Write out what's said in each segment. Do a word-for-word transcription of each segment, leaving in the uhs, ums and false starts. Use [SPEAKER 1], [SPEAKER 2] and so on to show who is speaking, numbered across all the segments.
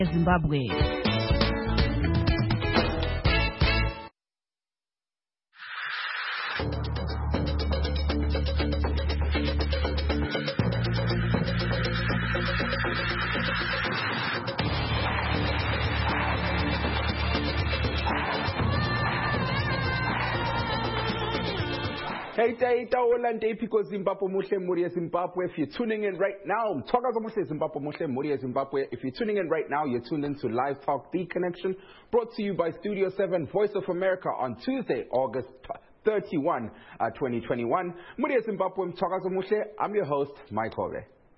[SPEAKER 1] Zimbabwe.
[SPEAKER 2] Hey, day, Tawolande, because Zimbabwe Mushe Muria Zimbabwe. If you're tuning in right now, Togaza Mushe Zimbabwe Mushe Muria Zimbabwe. If you're tuning in right now, you're tuned in to Live Talk The Connection, brought to you by Studio seven, Voice of America, on Tuesday, August thirty-first, uh, twenty twenty-one. Muria Zimbabwe, Togaza Mushe. I'm your host, Mike Hove.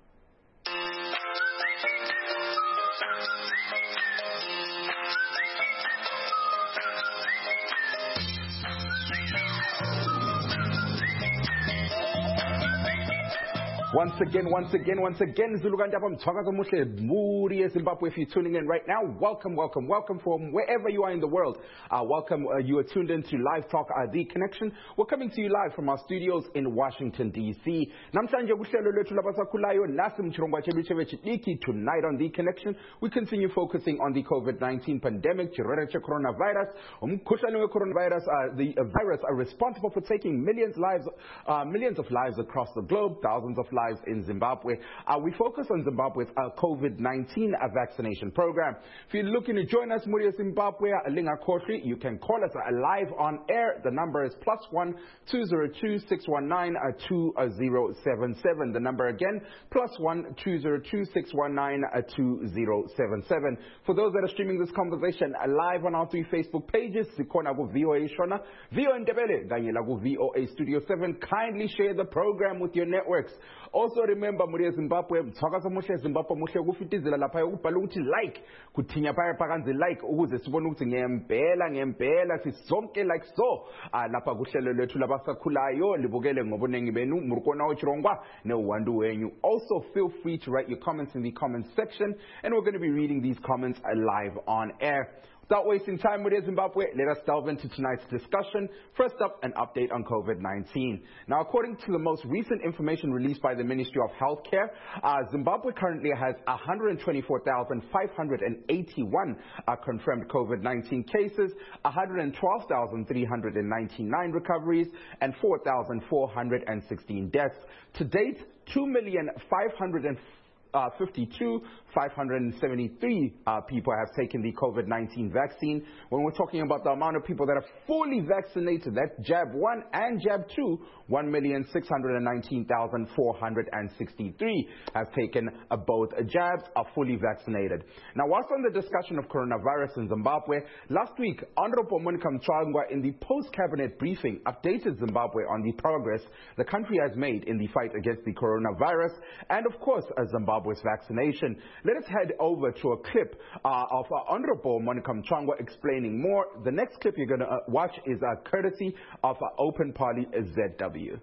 [SPEAKER 2] Once again, once again, once again, Zulugandabam Togaza Mushe Muria Zimbabwe. If you're tuning in right now, welcome, welcome, welcome from wherever you are in the world. Uh, welcome, uh, you are tuned in to Live Talk uh, The Connection. We're coming to you live from our studios in Washington, D C. Namhlanje kuhlelo lwethu labasakhulayo nasi mchirongwa chedu chevechidiki. Tonight on The Connection, we continue focusing on the COVID nineteen pandemic, chirwere che coronavirus. Umkhuhlane we coronavirus, uh, the uh, virus are responsible for taking millions lives, uh, millions of lives across the globe, thousands of lives in Zimbabwe. Uh, we focus on Zimbabwe's uh, COVID nineteen uh, vaccination program. If you're looking to join us, Muria Zimbabwe, Linga Kotri, you can call us uh, live on air. The number is plus one two zero two six one nine two zero seven seven. The number again, plus one two zero two six one nine two zero seven seven. For those that are streaming this conversation uh, live on our three Facebook pages, Sikona ku V O A Shona, V O A Ndebele, Ganyela ku V O A Studio seven. Kindly share the program with your networks. Also remember, Muria Zimbabwe, Togaza Mushe Zimbabwe Mushe kufitizela lapha ukubhala ukuthi like, kuthinya phaya phansi like ukuze sibone ukuthi ngempela ngempela sisonke like so. Ah lapha kuhlelo lwethu labasakhulayo libukele ngobunengi benu murukona ochirongwa ne uwandu wenyu. Also feel free to write your comments in the comments section, and we're going to be reading these comments live on air. Without wasting time, Muria Zimbabwe, let us delve into tonight's discussion. First up, an update on COVID nineteen. Now, according to the most recent information released by the Ministry of Healthcare, uh, Zimbabwe currently has one hundred twenty-four thousand five hundred eighty-one uh, confirmed COVID nineteen cases, one hundred twelve thousand three hundred ninety-nine recoveries, and four thousand four hundred sixteen deaths. To date, two million five hundred fifty-two thousand five hundred seventy-three uh, people have taken the COVID nineteen vaccine. When we're talking about the amount of people that are fully vaccinated, that jab one and jab two, one million six hundred nineteen thousand four hundred sixty-three have taken uh, both jabs, are fully vaccinated. Now, whilst on the discussion of coronavirus in Zimbabwe, last week, Honorable Monica Mchangwa in the post-cabinet briefing updated Zimbabwe on the progress the country has made in the fight against the coronavirus and, of course, uh, Zimbabwe's vaccination. Let us head over to a clip uh, of uh, Honorable Monica Mchangwa explaining more. The next clip you're going to uh, watch is uh, courtesy of uh, Open Party Z W.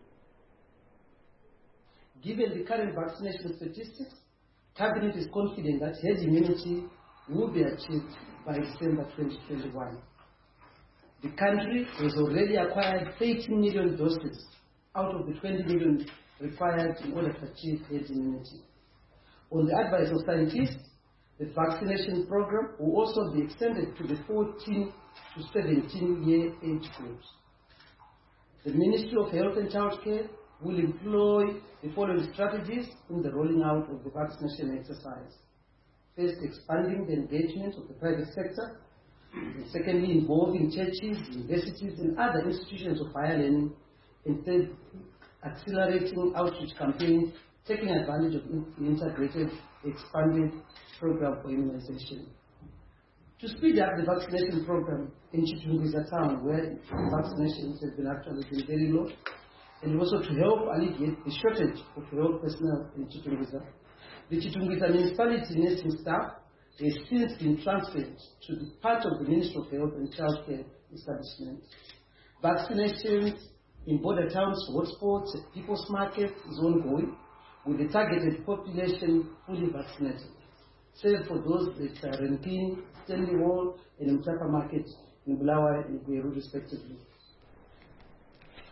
[SPEAKER 3] Given the current vaccination statistics, Cabinet is confident that herd immunity will be achieved by December twenty twenty-one. The country has already acquired eighteen million doses out of the twenty million required in order to achieve herd immunity. On the advice of scientists, the vaccination program will also be extended to the fourteen to seventeen year age groups. The Ministry of Health and Child Care will employ the following strategies in the rolling out of the vaccination exercise. First, expanding the engagement of the private sector. And secondly, involving churches, universities, and other institutions of higher learning. And third, accelerating outreach campaigns, taking advantage of the integrated, expanded program for immunization. To speed up the vaccination program in Chitungwiza town, where vaccinations have been actually been very low, and also to help alleviate the shortage of health personnel in Chitungwiza, the Chitungwiza municipality nursing staff has since been transferred to the part of the Ministry of Health and Child Care establishment. Vaccinations in border towns, hotspots, and people's markets is ongoing, with the targeted population fully vaccinated, save for those that are in Stanley Hall, and Mtapa Market in Bulawayo and Gweru respectively.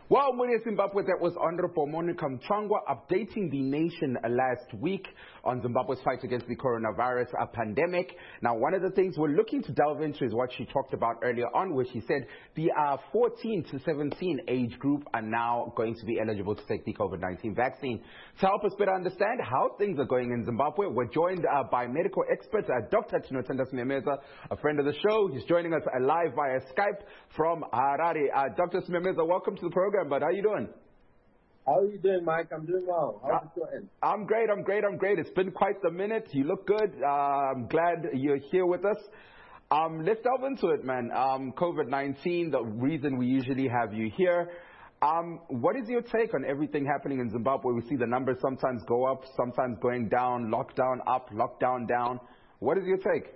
[SPEAKER 2] Well, Muri Zimbabwe, that was Honorable Monica Mchangwa updating the nation uh, last week on Zimbabwe's fight against the coronavirus uh, pandemic. Now, one of the things we're looking to delve into is what she talked about earlier on, where she said the uh, fourteen to seventeen age group are now going to be eligible to take the COVID nineteen vaccine. To help us better understand how things are going in Zimbabwe, we're joined uh, by medical expert uh, Doctor Tinotenda Simemeza, a friend of the show. He's joining us uh, live via Skype from Harare. Uh, Doctor Simemeza, welcome to the program. But how are you doing?
[SPEAKER 1] How are you doing, Mike? I'm doing well. How's it going?
[SPEAKER 2] I'm great, I'm great, I'm great. It's been quite the minute. You look good. Uh, I'm glad you're here with us. Um, let's delve into it, man. Um, COVID nineteen, the reason we usually have you here. Um, what is your take on everything happening in Zimbabwe? We see the numbers sometimes go up, sometimes going down, lockdown up, lockdown down. What is your take?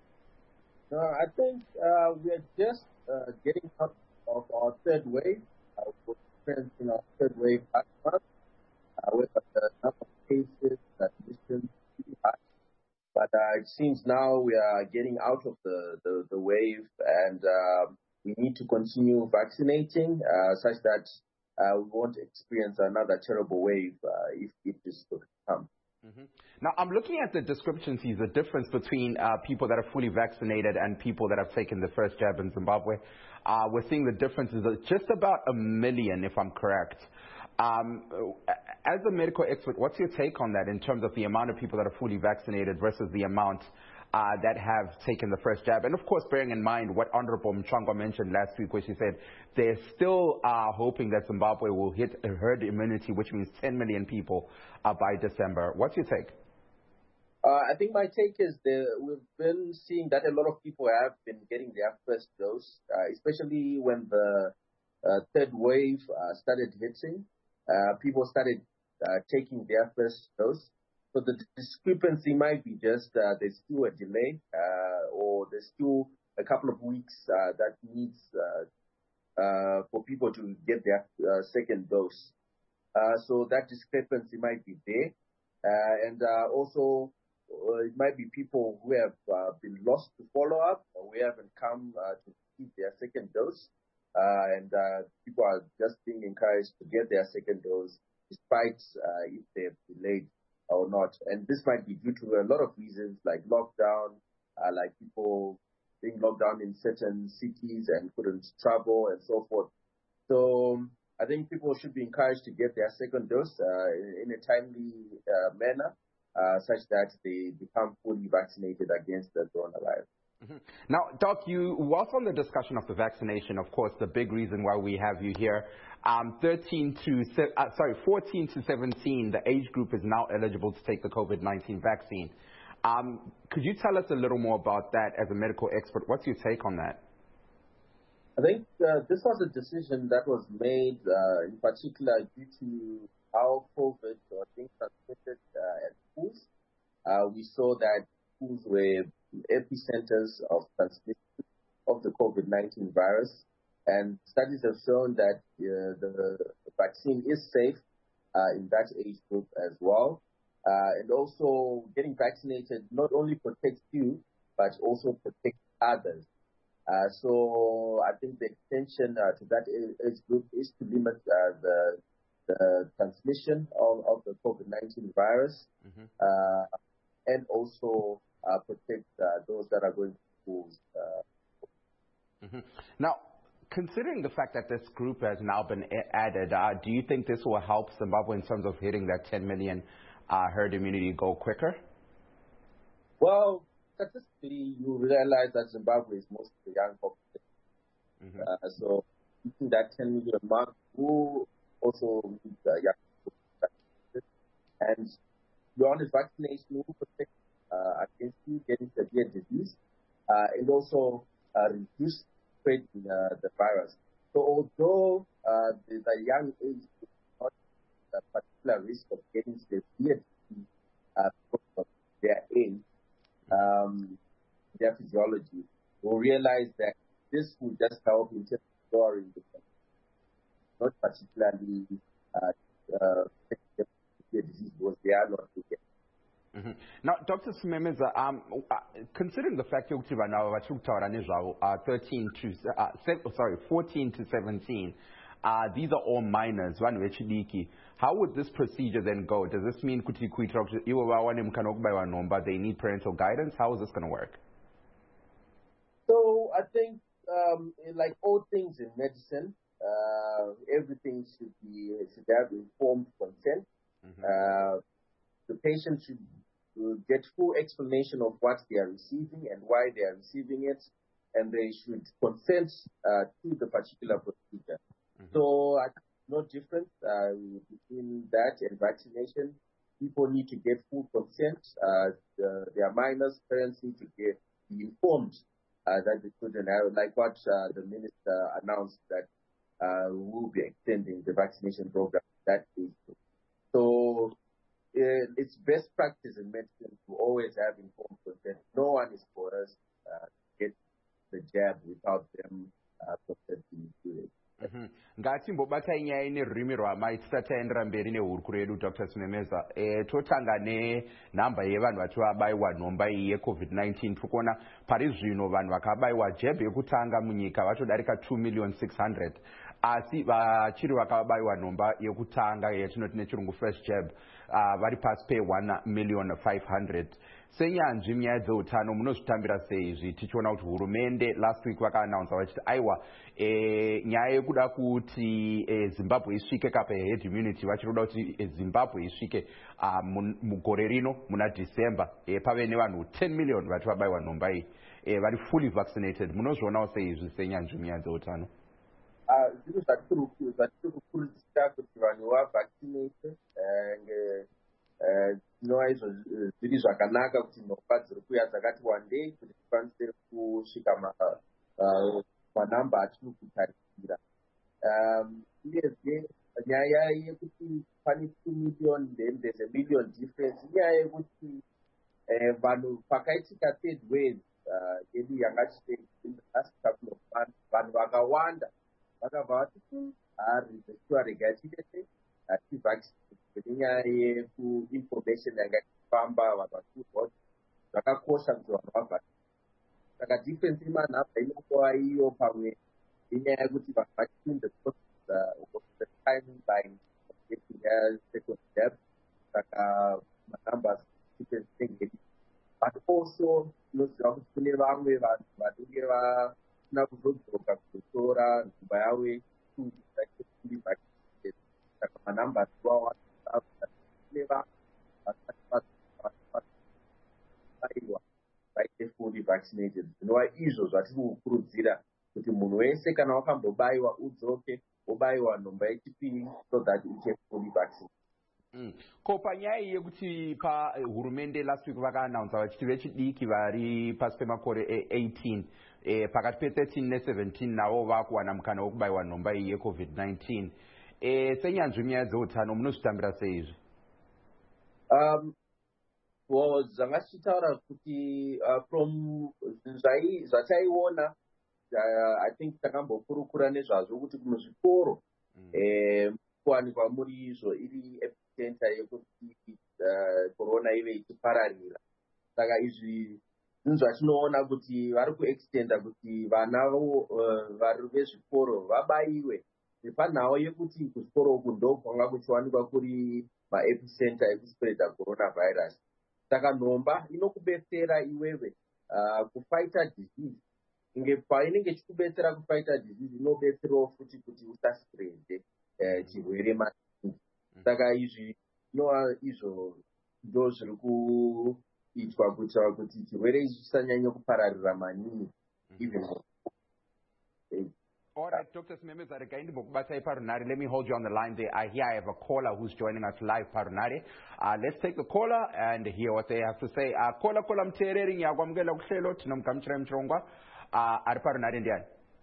[SPEAKER 1] Uh, I think uh, we're just uh, getting out of our third wave. Uh, we're experiencing our third wave last month. Uh, with the number of cases, admissions, pretty high. But uh, it seems now we are getting out of the, the, the wave, and uh, we need to continue vaccinating uh, such that uh, we won't experience another terrible wave uh, if, if this could come.
[SPEAKER 2] Mm-hmm. Now, I'm looking at the discrepancies, the difference between uh, people that are fully vaccinated and people that have taken the first jab in Zimbabwe. Uh, we're seeing the differences of just about a million, if I'm correct. Um, as a medical expert, what's your take on that in terms of the amount of people that are fully vaccinated versus the amount uh, that have taken the first jab? And, of course, bearing in mind what Honorable Mchangwa mentioned last week, where she said they're still uh, hoping that Zimbabwe will hit herd immunity, which means ten million people uh, by December. What's your take?
[SPEAKER 1] Uh, I think my take is that we've been seeing that a lot of people have been getting their first dose, uh, especially when the uh, third wave uh, started hitting. Uh, people started uh, taking their first dose. So the discrepancy might be just uh, there's still a delay uh, or there's still a couple of weeks uh, that needs uh, uh, for people to get their uh, second dose. Uh, so that discrepancy might be there. Uh, and uh, also, Uh, it might be people who have uh, been lost to follow-up or who haven't come uh, to get their second dose. Uh, and uh, people are just being encouraged to get their second dose despite uh, if they've delayed or not. And this might be due to a lot of reasons like lockdown, uh, like people being locked down in certain cities and couldn't travel and so forth. So I think people should be encouraged to get their second dose uh, in, in a timely uh, manner. Uh, such that they become fully vaccinated against the coronavirus.
[SPEAKER 2] Mm-hmm. Now, Doc, you whilst on the discussion of the vaccination, of course, the big reason why we have you here, um, thirteen to uh, sorry, fourteen to seventeen, the age group is now eligible to take the COVID nineteen vaccine. Um, could you tell us a little more about that as a medical expert? What's your take on that?
[SPEAKER 1] I think uh, this was a decision that was made uh, in particular due to how COVID or things transmitted uh, at schools. Uh, we saw that schools were epicenters of transmission of the COVID nineteen virus, and studies have shown that uh, the vaccine is safe uh, in that age group as well. Uh, and also, getting vaccinated not only protects you, but also protects others. Uh, so I think the extension uh, to that age group is to limit uh, the the transmission of, of the COVID nineteen virus, mm-hmm. uh, and also uh, protect uh, those that are going to schools. Uh.
[SPEAKER 2] Mm-hmm. Now, considering the fact that this group has now been added, uh, do you think this will help Zimbabwe in terms of hitting that ten million uh, herd immunity goal quicker?
[SPEAKER 1] Well, statistically, you realize that Zimbabwe is mostly young population. Mm-hmm. Uh, so, hitting that ten million mark will also need uh, young people. And beyond the vaccination, will protect uh, against you getting severe disease uh, and also uh, reduce spreading uh, the virus. So although uh, the, the young age is not a particular risk of getting severe disease uh, because of their age, um, their physiology, we'll realize that this will just help in terms of lowering the not particularly uh, uh, disease because they are not taken.
[SPEAKER 2] Mm-hmm. Now, Doctor Simemeza, um, uh, considering the fact that now uh, thirteen to uh, sorry, fourteen to seventeen, Uh, these are all minors, vanhu vechidiki. How would this procedure then go? Does this mean kuti kuitira kuti ivo vawane mukana wokubaiwa nhomba, they need parental guidance? How is this going to work?
[SPEAKER 1] So I think, um, like all things in medicine, uh, everything should be should have informed consent. Mm-hmm. uh, the patient should get full explanation of what they are receiving and why they are receiving it, and they should consent uh, to the particular procedure. Mm-hmm. So I think no difference uh, between that and vaccination. People need to get full consent. Uh, the, their minors, parents need to get be informed uh, that the children have, like what uh, the minister announced, that uh, we will be extending the vaccination program that age group. So uh, it's best practice in medicine to always have informed consent. No one is coerced uh, to get the jab without them uh, consenting to it.
[SPEAKER 2] Ngatimbobatai nyaya nerurimi rwamai tisati taendera mberi nehurukuro yedu Doctor Simemeza. E, totanga nenhamba yevanhu vachi vabaiwa nhomba iyi yecovid nineteen. Tiri kuona pari zvino vanhu vakabaiwa jeb yekutanga munyika vachodarika two million six hundred. Asi vachiri vakabaiwa nhomba yekutanga yatinoti nechirungu first jab uh, vari pasi pe one million five hundred. Senyanzvi munyaya dzeutano munozvitambira sei izvi tichiona kuti hurumende last week vakaannounsa vachiti aiwa e, nyaya yekuda kuti e, Zimbabwe isvike kapa herd immunity vachiri kuda kuti e, Zimbabwe isvike uh, mugore rino muna December e, pave nevanhu ten million vati vabaiwa nhomba iyi e, vari fully vaccinated. Munozvionawo sei izvi senyanzvi munyaya dzeutano?
[SPEAKER 1] Zvinhu zvatiri kukurudzira kuti vanhu vavaccinate zvinova izvo zviri zvakanaka kuti nhomba dziri kuuya dzakati wandei kuti tikwanise kusvika manhamba atiri kutarisira. Uyezve nyaya yekuti pane two million then there's a million difference inyaya yekuti vanhu pakaitika third wave yedu yangati in the last couple of months vanhu vakawanda vakabva vati hari zvekuva regai chitete hativaccinate nenyaya yekuinformation yanga ichifamba vanhu vachiudzwa kuti zvakakosha kuti vanhu vavhaccinate. Saka difference imanhamba inongova iyo pamwe inyaya yekuti vanhu vachiri in the process of the timeline of getting their second jab. Saka manhamba difference inenge but also tinoziva kuti kune vamwe vanhu vanenge vasina kuzodzoka kuzotora nhomba yavo yechifuri vaccinated. Saka manhamba asiwawanda kune vanhu vasaiwa vaite fully vaccinated. Zvinova izvo zvatiri kukurudzira kuti munhu wese kana wakambobaiwa udzoke wobaiwa nhomba yechipiri so that uche fully vaccinated.
[SPEAKER 2] Mm. Ko panyaya yekuti pa hurumende last week vakaannounsa vachiti vechidiki vari pasi pemakore eighteen e, pakati pe thirteen ne seventeen navo vakuwana mukana wokubaiwa nhomba iyi yecovid nineteen. E, senyanzvi munyaya dzeutano munozvitambira sei izvi?
[SPEAKER 1] Um, well, zvanga tichitaura kuti uh, from zvataiona uh, I think takambokurukura nezvazvo kuti muzvikoro mm. eh, kuwanikwa muri izvo iri epicenter yekuti uh, corona ive ichipararira. Saka izvi zvinhu zvatinoona kuti vari kuextenda kuti vana uh, vari vezvikoro vabaiwe panhau yekuti kuzvikoro uku ndo kwanga kuchiwanikwa kuri maepicenter ekuspreada coronavirus. Saka nhomba inokubetsera iwewe uh, kufighta disease. Inge painenge ichikubetsera kufighta disease inobetserawo futi kuti usaspreade uh, chirwere maningi. Saka izvi zvinova izvo ndo zviri kuitwa kuitira kuti chirwere ichi chisanyanya kupararira maningi even
[SPEAKER 2] All right, Doctor Simemeza, let me hold you on the line there. I hear I have a caller who's joining us live, Parunare. Uh, let's take the caller and hear what they have to say. Uh, caller, caller, mtereri ngiyakwamukela kuhlelo tinomkamchira mchongwa. Uh, ari Parunare ndiani?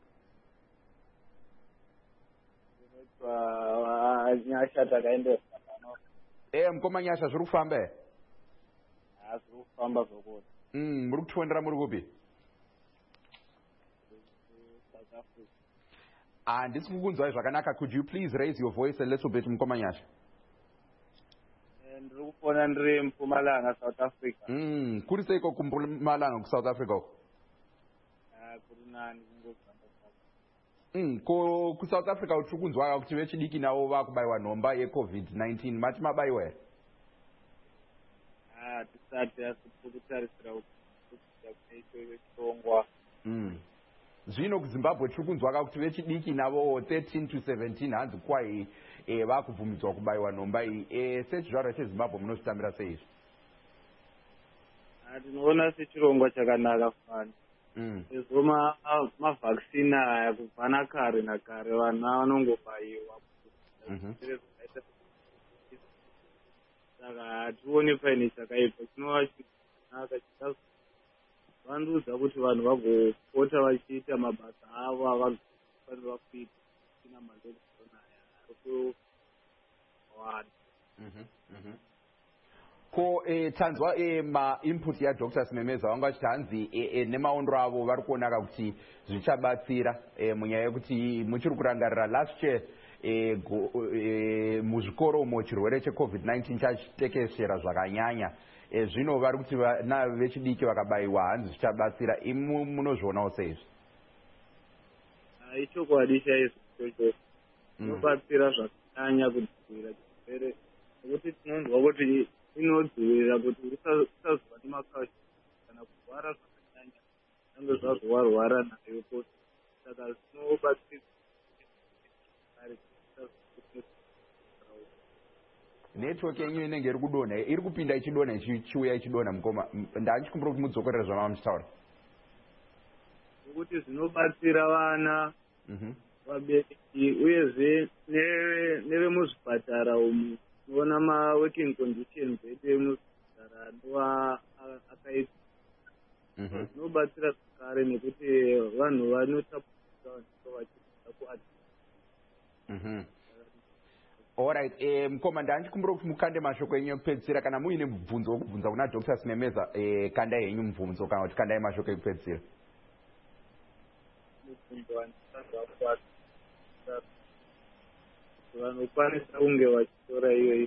[SPEAKER 4] Nyasha takaende.
[SPEAKER 2] Eh, mkoma nyasha zviri kufamba?
[SPEAKER 4] Ah, zviri kufamba zvokuti.
[SPEAKER 2] Mm, muri kutwendera muri kupi? And this Zvakanaka, could you please raise your voice a little bit, Mkomanyasha?
[SPEAKER 4] Ndikufona ndiri Mpumalanga, South Africa.
[SPEAKER 2] Mm, kuri seiko kuMpumalanga ku South Africa?
[SPEAKER 4] Ah, kuri nani kungozamba.
[SPEAKER 2] Mm, ko ku South Africa utiri kunzwa kuti vechidiki navo vakubayiwa nhomba yecovid nineteen mati mabayiwa here?
[SPEAKER 4] Ah, tisati asi tikutarisira kuti chirongwa.
[SPEAKER 2] Mm. Zvino kuZimbabwe tiri kunzwa kuti vechidiki navo thirteen to seventeen hanzi kwai eh, vakubvumidzwa kubayiwa nhomba iyi. Eh, sechizvarwa cheZimbabwe munozvitambira sei izvi?
[SPEAKER 4] Ah, tinoona sechirongwa chakanaka fani.
[SPEAKER 2] Mm.
[SPEAKER 4] Sezvo mavhakisini aya kubva nakare nakare vana vanongobayiwa.
[SPEAKER 2] Mhm.
[SPEAKER 4] Saka hationi paine chakaipa, chinova chakanaka chikavandudza kuti vanhu vagopota vachiita mabasa avo avafanirwa kuita tina malokdown aya ari kuwanda.
[SPEAKER 2] Mhm. Mhm. Ko eh, tanzwa eh, ma-input yaDr Simemeza vanga vachiti hanzi eh, eh, nemaondro avo vari kuonaka kuti zvichabatsira eh, munyaya yekuti muchiri kurangarira last year eh, go, eh, muzvikoro umo chirwere checovid nineteen chachitekeshera zvakanyanya. Eh, zvino vari kuti vana vechidiki vakabayiwa hanzi zvichabatsira. Imi munozvionawo seizvi?
[SPEAKER 4] Ichokwadi chaizvo ichocho inobatsira zvakanyanya kudzivirira chirwere, nekuti tinonzwa kuti inodzivirira kuti usazova nemakaushi kana kurwara zvakanyanya zvange zvazvo warwara nayo koti. Saka zvinobatsira
[SPEAKER 2] network yenyu inenge iri kudonha, iri kupinda ichidonha ichiuya ichidonha mukoma. Ndachikumbira kuti mudzokorera zvamava muchitaura.
[SPEAKER 4] Nokuti zvinobatsira vana, vabereki uyezve nevemuzvipatara umu. Unoona ma-working conditions edu emuzvipatara anova akaita. Zvinobatsira zvakare nekuti vanhu vanotapudzika vanenge vachiita kuadha.
[SPEAKER 2] Alright, eh, mukoma ndachikumbira kuti mukande mashoko enyu ekupedzisira. Kana muine mubvunzo wokubvunza kuna Dr Simemeza, eh, kandai henyu mubvunzo kana kuti kandai mashoko ekupedzisira.
[SPEAKER 4] Mubvunzo wandisandwa kwati vanokwanisa kunge vachitora iyo.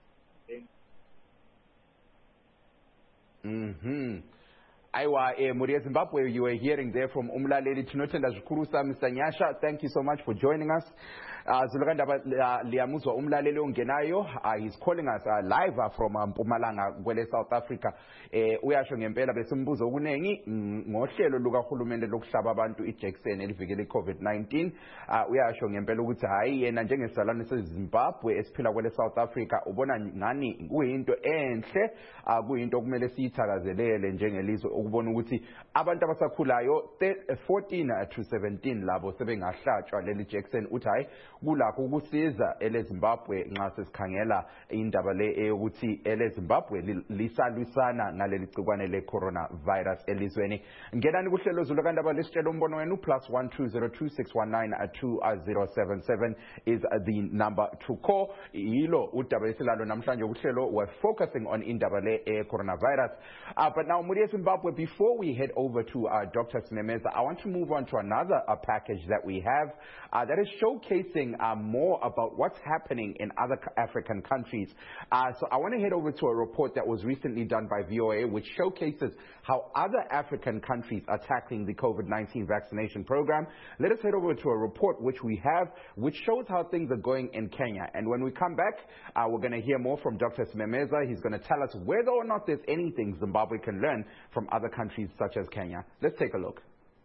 [SPEAKER 2] Mhm. Aiwa, eh, muri Zimbabwe, you were hearing there from Umlaleli Tinotenda Zhukurusa, Mister Nyasha. Thank you so much for joining us. Uh, Zulukandaba Liamuzwa Umlaleli Ongenayo, uh, he's calling us uh, live uh, from um, Mpumalanga, Gwele, South Africa. Eh, uyasho ngempela besimbuzo kunengi ngohlelo lukahulumende lokuhlaba abantu ijekiseni elivikela iCovid nineteen. Uh, uyasho ngempela ukuthi hayi yena njengesalane seZimbabwe esiphila kwele South Africa ubona ngani kuyinto enhle, uh, kuyinto kumele siyithakazelele njengelizwe ukubona ukuthi abantu abasakhulayo fourteen to seventeen labo sebengahlatshwa leli jekiseni. Uthi hayi kulakho ukusiza eleZimbabwe nxa sesikhangela indaba le eyokuthi eleZimbabwe lisalwisana naleli gcikwane le-coronavirus elizweni. Ngenani kuhlelo Zulukandaba lisitshela umbono wenu. Plus one two zero two six one nine two zero seven seven is the number to call. Yilo udaba esilalo namhlanje kuhlelo. We're focusing on indaba le e-coronavirus. Uh, but now muri Zimbabwe, before we head over to uh, Doctor Simemeza, I want to move on to another uh, package that we have uh, that is showcasing uh, more about what's happening in other African countries. Uh, so I want to head over to a report that was recently done by V O A, which showcases how other African countries are tackling the COVID nineteen vaccination program. Let us head over to a report which we have, which shows how things are going in Kenya. And when we come back, uh, we're going to hear more from Doctor Simemeza. He's going to tell us whether or not there's anything Zimbabwe can learn from other countries such as Kenya. Let's take a look.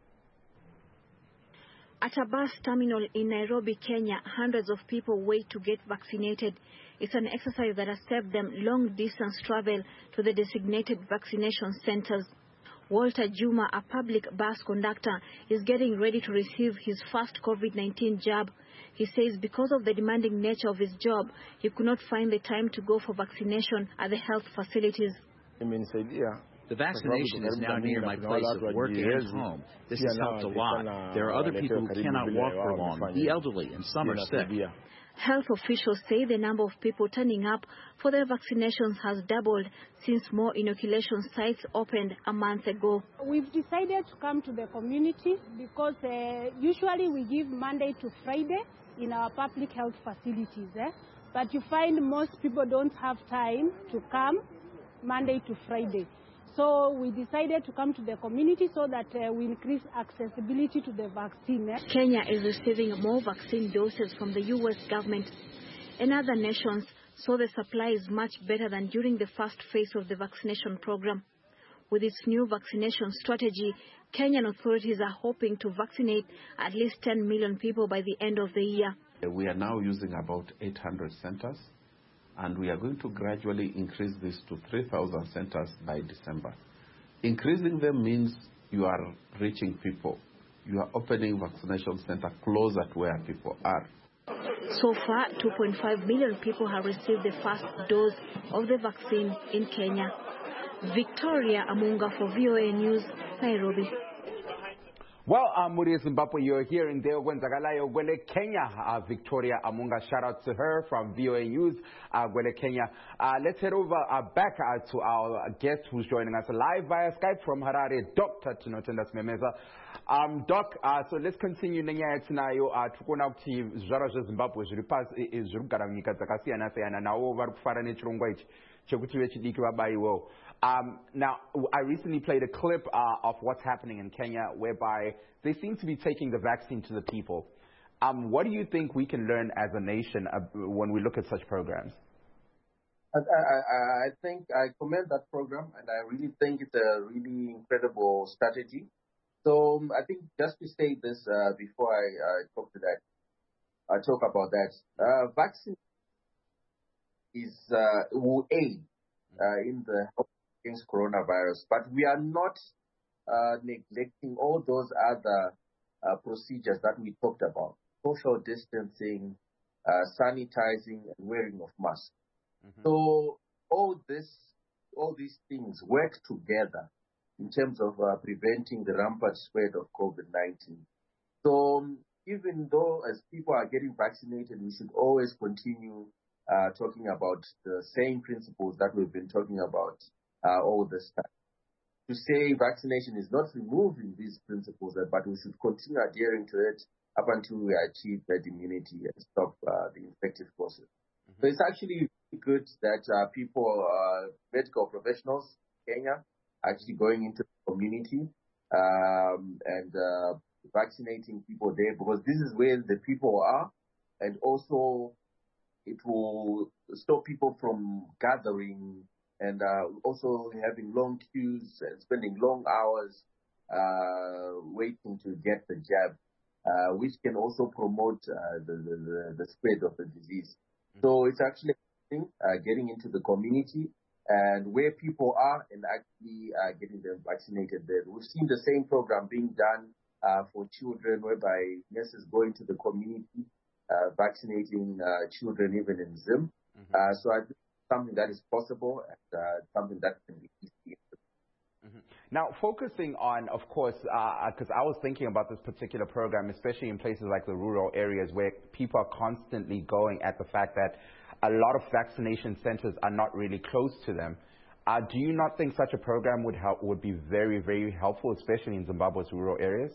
[SPEAKER 5] At a bus terminal in Nairobi, Kenya, hundreds of people wait to get vaccinated. It's an exercise that has saved them long-distance travel to the designated vaccination centers. Walter Juma, a public bus conductor, is getting ready to receive his first COVID nineteen jab. He says because of the demanding nature of his job, he could not find the time to go for vaccination at the health facilities.
[SPEAKER 6] The vaccination is now near my place of work and home. This has helped a lot. There are other people who cannot walk for long, the elderly, and some are sick.
[SPEAKER 5] Health officials say the number of people turning up for their vaccinations has doubled since more inoculation sites opened a month ago.
[SPEAKER 7] We've decided to come to the community because uh, usually we give Monday to Friday in our public health facilities. Eh? But you find most people don't have time to come Monday to Friday. So we decided to come to the community so that uh, we increase accessibility to the vaccine. Eh?
[SPEAKER 5] Kenya is receiving more vaccine doses from the U S government and other nations, so the supply is much better than during the first phase of the vaccination program. With its new vaccination strategy, Kenyan authorities are hoping to vaccinate at least ten million people by the end of the year.
[SPEAKER 8] We are now using about eight hundred centers, and we are going to gradually increase this to three thousand centers by December. Increasing them means you are reaching people. You are opening vaccination centers closer to where people are.
[SPEAKER 5] So far, two point five million people have received the first dose of the vaccine in Kenya. Victoria Amunga for V O A News, Nairobi.
[SPEAKER 2] Well, uh, Muri Zimbabwe, you're hearing there Gwenzakalayo Gwele Kenya. Uh, Victoria Amunga, shout out to her from V O A News, uh, Gwele Kenya. Uh, let's head over uh, back uh, to our guest who's joining us live via Skype from Harare, Doctor Tinotenda Smemeza. Um, Doc, uh, so let's continue nenyaya tinayo uh, tukona kuti zvara zveZimbabwe zviri pasi zviri kugara munyika dzakasiyana siyana nawo vari kufara nechirongwa ichi chekuti vechidiki vabaiwewo. Um, now, I recently played a clip uh, of what's happening in Kenya, whereby they seem to be taking the vaccine to the people. Um, what do you think we can learn as a nation uh, when we look at such programs?
[SPEAKER 1] I, I, I think I commend that program, and I really think it's a really incredible strategy. So um, I think just to say this uh, before I uh, talk to that, I talk about that. Uh, vaccine is uh, will aid uh, in the health against coronavirus, but we are not uh, neglecting all those other uh, procedures that we talked about: social distancing, uh, sanitizing, and wearing of masks. Mm-hmm. So all this, all these things work together in terms of uh, preventing the rampant spread of COVID nineteen. So um, even though as people are getting vaccinated, we should always continue uh, talking about the same principles that we've been talking about uh, all this time. To say vaccination is not removing these principles, but we should continue adhering to it up until we achieve herd immunity and stop uh, the infective process. Mm-hmm. So it's actually good that uh, people, uh, medical professionals in Kenya, actually going into the community um, and uh, vaccinating people there, because this is where the people are, and also it will stop people from gathering and uh, also having long queues and spending long hours uh, waiting to get the jab, uh, which can also promote uh, the, the, the spread of the disease. Mm-hmm. So it's actually uh, getting into the community and where people are and actually uh, getting them vaccinated there. We've seen the same program being done uh, for children, whereby nurses go into the community uh, vaccinating uh, children even in Zim. Mm-hmm. Uh, so I think something that is possible and uh, something that can be easy.
[SPEAKER 2] Mm-hmm. Now, focusing on, of course, because uh, I was thinking about this particular program, especially in places like the rural areas where people are constantly going at the fact that a lot of vaccination centers are not really close to them. Uh, do you not think such a program would help, would be very, very helpful, especially in Zimbabwe's rural areas?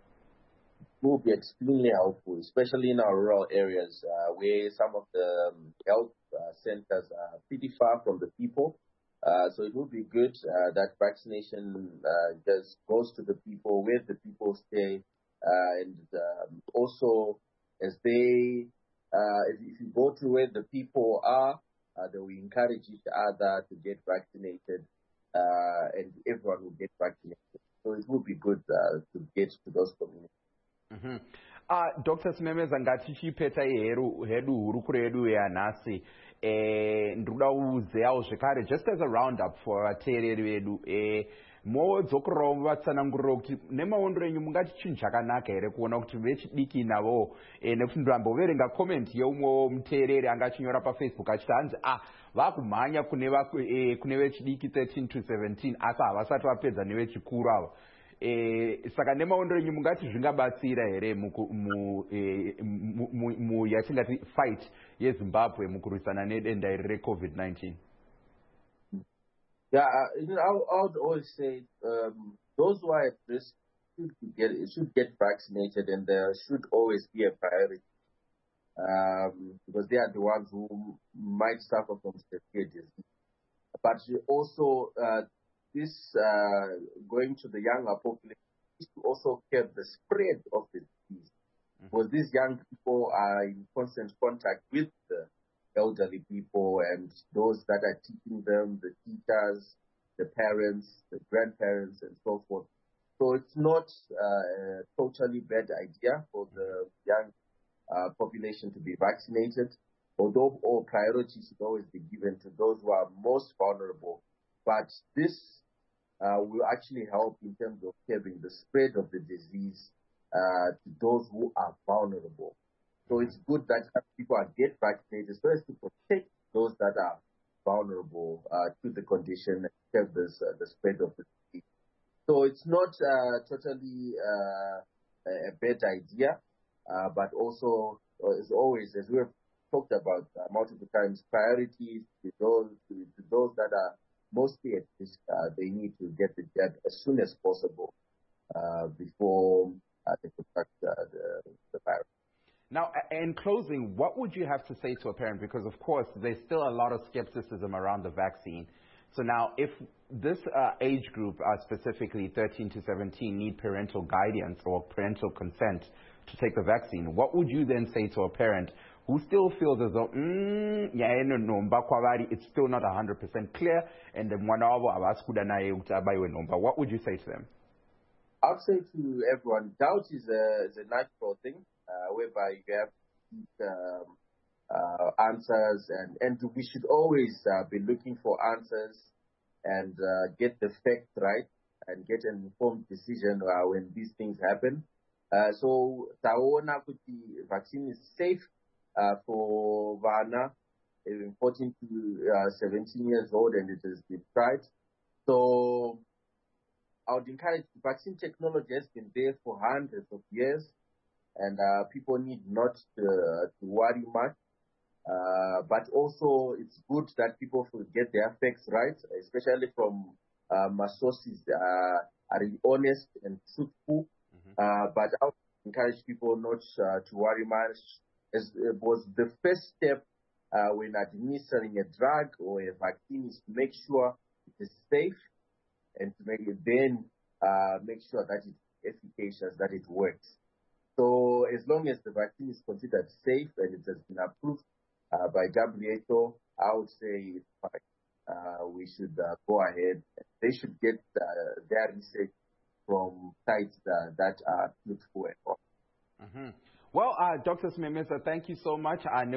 [SPEAKER 1] It will be extremely helpful, especially in our rural areas uh, where some of the um, health uh, centers are pretty far from the people. Uh, so it would be good uh, that vaccination uh, just goes to the people, where the people stay, uh, and um, also as they Uh, if, if you go to where the people are, uh, then we encourage each other to get vaccinated, uh, and everyone will get vaccinated. So it would be good uh, to get to those communities.
[SPEAKER 2] Mm-hmm. uh, Doctor Smemeza, ngati chipeta heru hedu hurukuro yedu yanhasi eh, ndoda uzeyawo zvekare just as a roundup for vateereri vedu eh, modzokerawo vatsanangurira kuti nemaondero enyu mungati chinhu chakanaka here kuona kuti vechidiki navo e, nekuti ndamboverenga comment yeumwewo muteereri anga achinyora pafacebook achiti hanzi ah vakumhanya kune, e, kune vechidiki thirteen to seventeen asi havasati vapedza nevechikuru ava e, saka nemaondero enyu mungati zvingabatsira here yatingati fight yeZimbabwe mukurwisana nedenda iri reCovid nineteen?
[SPEAKER 1] Yeah, you know, I, I would always say um, those who are at risk should get should get vaccinated, and there should always be a priority um, because they are the ones who might suffer from severe disease. But also, uh, this uh, going to the younger population is to also curb the spread of the disease. Mm-hmm. Because these young people are in constant contact with the elderly people and those that are teaching them, the teachers, the parents, the grandparents, and so forth. So it's not uh, a totally bad idea for the young uh, population to be vaccinated, although all priority should always be given to those who are most vulnerable. But this uh, will actually help in terms of curbing the spread of the disease uh, to those who are vulnerable. So it's good that people are get vaccinated so as to protect those that are vulnerable uh, to the condition and curb this, uh, the spread of the disease. So it's not uh, totally uh, a bad idea, uh, but also, uh, as always, as we have talked about uh, multiple times, priorities to those, to, to those that are mostly at risk, uh, they need to get the jab as soon as possible uh, before uh, they contract uh, the, the virus.
[SPEAKER 2] Now, in closing, what would you have to say to a parent? Because, of course, there's still a lot of skepticism around the vaccine. So now, if this uh, age group, uh, specifically thirteen to seventeen, need parental guidance or parental consent to take the vaccine, what would you then say to a parent who still feels as though, mm, it's still not one hundred percent clear, and then what would you say to them?
[SPEAKER 1] I would say to everyone, doubt is a, is a natural thing, uh, whereby you have um, uh, answers, and, and we should always uh, be looking for answers and uh, get the facts right and get an informed decision uh, when these things happen. Uh, so, Taona Kuti vaccine is safe uh, for Vana, fourteen to seventeen years old, and it has been tried. So, I would encourage, vaccine technology has been there for hundreds of years, and uh, people need not to, uh, to worry much. Uh, but also, it's good that people get their facts right, especially from um, sources uh, are honest and truthful. Mm-hmm. Uh, but I would encourage people not uh, to worry much, as it was the first step uh, when administering a drug or a vaccine is to make sure it is safe, and to make it then uh, make sure that it's efficacious, that it works. So as long as the vaccine is considered safe and it has been approved uh, by W H O, I would say it's fine. Uh, we should uh, go ahead. They should get uh, their research from sites uh, that are truthful and all.
[SPEAKER 2] Mm-hmm. Well, uh, Doctor Simemeza, thank you so much. In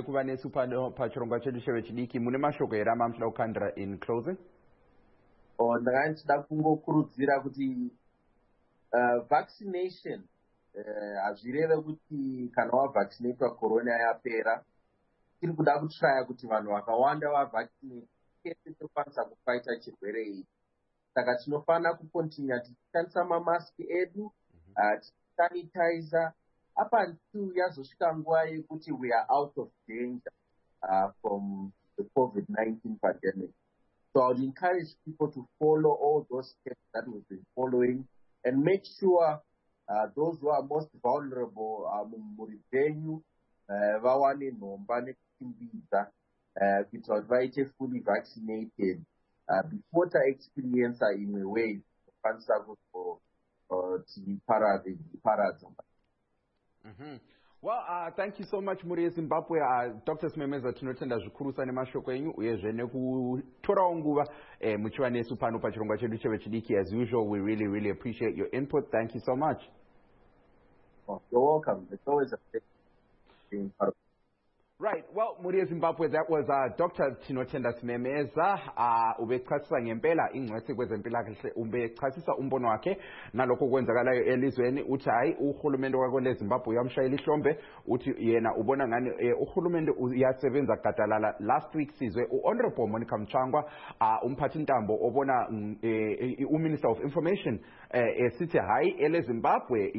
[SPEAKER 2] closing.
[SPEAKER 1] Or ndakachida kungokurudzira kuti uh, vaccination hazvireve kuti kana wavaccinatwa corona yapera, tiri kuda kutraya kuti vanhu vakawanda vavaccinate kese tokwanisa kufaita chirwere ichi. Saka tinofanira kukontinya tichishandisa mamaski edu, tichisanitizer up until yazosvika nguva yekuti we are out of danger uh, from the COVID nineteen pandemic. So I would encourage people to follow all those steps that we've been following and make sure uh, those who are most vulnerable, Murivenyu, Vawane Nomba, Nekimbiza, because vaite fully vaccinated before the experience in a way for parade.
[SPEAKER 2] Mm-hmm. Well, uh, thank you so much, Muri Zimbabwe. Uh, Doctor Simemeza, tinotenda zvikuru sane mashoko enyu uyezve nekutorawo nguva muchiva nesu pano pachirongwa chedu chevechidiki. As usual, we really, really appreciate your input. Thank you so much.
[SPEAKER 1] Oh, you're welcome. It's always a pleasure being part of.
[SPEAKER 2] Right. Well, Muri Zimbabwe, that was uh, Doctor Tinotenda Simemeza. Uh, ubechasisa ngempela ingcwethi kwezempilakahle, ubechasisa umbono wakhe nalokho kwenzakalayo elizweni. Uthi hayi uhulumende wakho Zimbabwe uyamshayela ihlombe, uthi yena ubona ngani eh, uhulumende uyasebenza gadalala. Last week sizwe uHonorable Monica Mchangwa, uh, umphathi ntambo obona uh, uMinister of Information esithi hayi ele Zimbabwe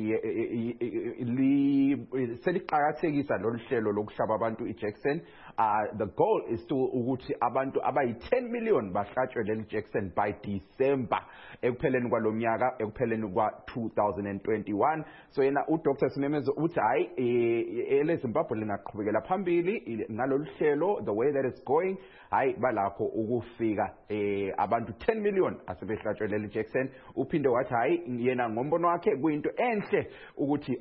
[SPEAKER 2] seliqhakathekisa lolu hlelo lokuhlaba abantu iJackson. The goal is to ukuthi abantu abayi ten million bahlatshwe leli Jackson by December ekupheleni kwalomnyaka ekupheleni kwa two thousand twenty-one. So yena uDr Simemezo uthi hayi ele Zimbabwe lingaqhubekela phambili ngalolu hlelo the way that it's going hayi balakho ukufika abantu ten million asebehlatshwe leli Jackson. Uphinde wathi hayi yena ngombono wakhe kuyinto enhle ukuthi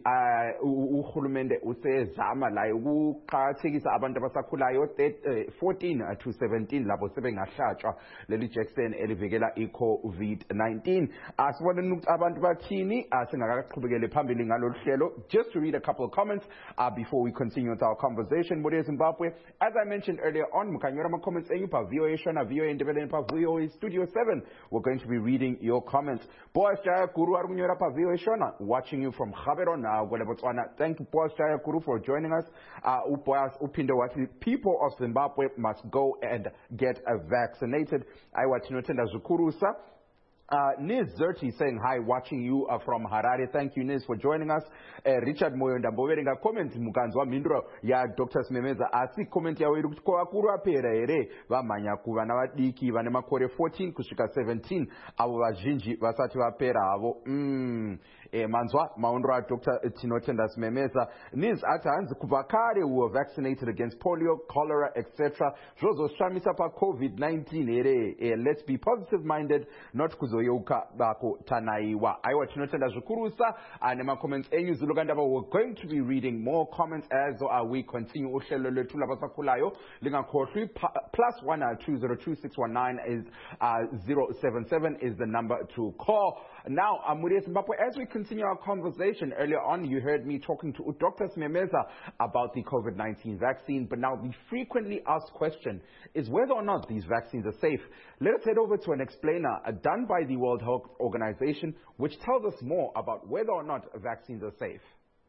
[SPEAKER 2] uhulumende usezama la ukuqhakathekisa abantu abasakhulayo fourteen to seventeen labo sebengahlatshwa leli Jackson elivikela iCovid nineteen. Asibone ukuthi abantu bathini asingakaqhubekele phambili ngalolu hlelo. Just to read a couple of comments uh, before we continue with our conversation. Muri Zimbabwe, as I mentioned earlier on, mukanyora ma comments enyu pa V O A Shona, V O A Ndebele pa V O A Studio seven. We're going to be reading your comments. Boas Jaya Guru arunyora pa V O A Shona, watching you from Gaborone now, Botswana. Thank you, Boas Jaya Guru, for joining us. Uh, Upoas Upindo wati people of Zimbabwe must go and get uh, vaccinated. I watch Notenda Zukurusa. Uh, Niz Zerti saying hi, watching you uh, from Harare. Thank you, Niz, for joining us. Uh, Richard Moyonda Mboveringa comment mukanzwa mindro ya Doctor Simemeza asi comment ya weru kwa kuru apera ere vamanya kuva na vadiki vane makore fourteen kusvika seventeen avo vazhinji vasati vapera avo mm. E, manzwa maundro a Doctor Tinotenda Simemeza. Niz ati hanzi kubva kare who were vaccinated against polio, cholera, et cetera. Zvozo shamisa pa COVID nineteen ere. E, let's be positive minded, not kuzoyeuka bako tanaiwa. Aiwa Tinotenda Zukurusa and my comments enyu Zulugandaba. We're going to be reading more comments as uh, we continue. Uhlelo lethu labasakulayo linga khohlwi plus one two zero two six one nine is uh, zero seven seven is the number to call. Now, Amuri Zimbabwe, as we continue our conversation, earlier on you heard me talking to Doctor Simemeza about the COVID nineteen vaccine, but now the frequently asked question is whether or not these vaccines are safe. Let us head over to an explainer uh, done by the World Health Organization, which tells us more about whether or not vaccines are safe.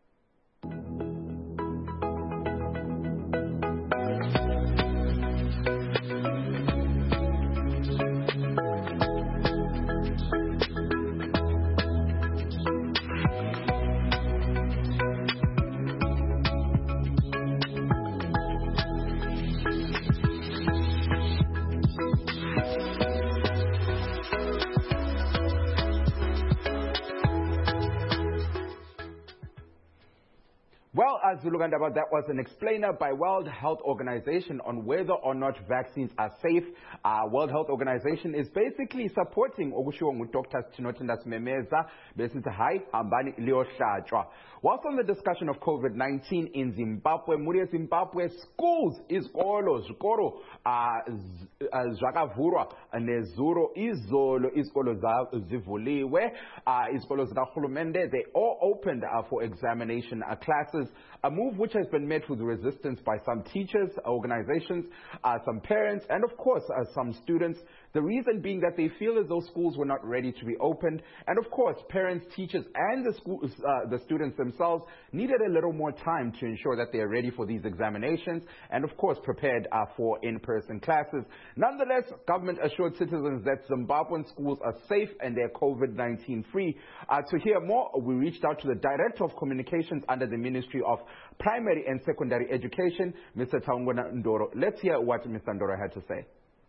[SPEAKER 2] Well, as Zulugandaba, that was an explainer by World Health Organization on whether or not vaccines are safe. Uh, World Health Organization is basically supporting Ogushiwo Doctor Tinotenda Simemeza, besithi hayi hambani liyohlatshwa. Whilst on the discussion of COVID nineteen in Zimbabwe, muri Zimbabwe schools izikolo zikolo zvakavhurwa nezuro izolo izikolo zivuliwe izikolo zikahulumende they all opened uh, for examination uh, classes, a move which has been met with resistance by some teachers, organizations, uh, some parents, and of course uh, some students. The reason being that they feel as though schools were not ready to be opened, and of course parents, teachers, and the schools, uh, the students themselves needed a little more time to ensure that they are ready for these examinations, and of course prepared uh, for in-person classes. Nonetheless, government assured citizens that Zimbabwean schools are safe and they're COVID nineteen free. Uh, to hear more, we reached out to the Director of Communications under the Ministry of Primary and Secondary Education, Mister Taungona Ndoro. Let's hear what Mister Ndoro had to say.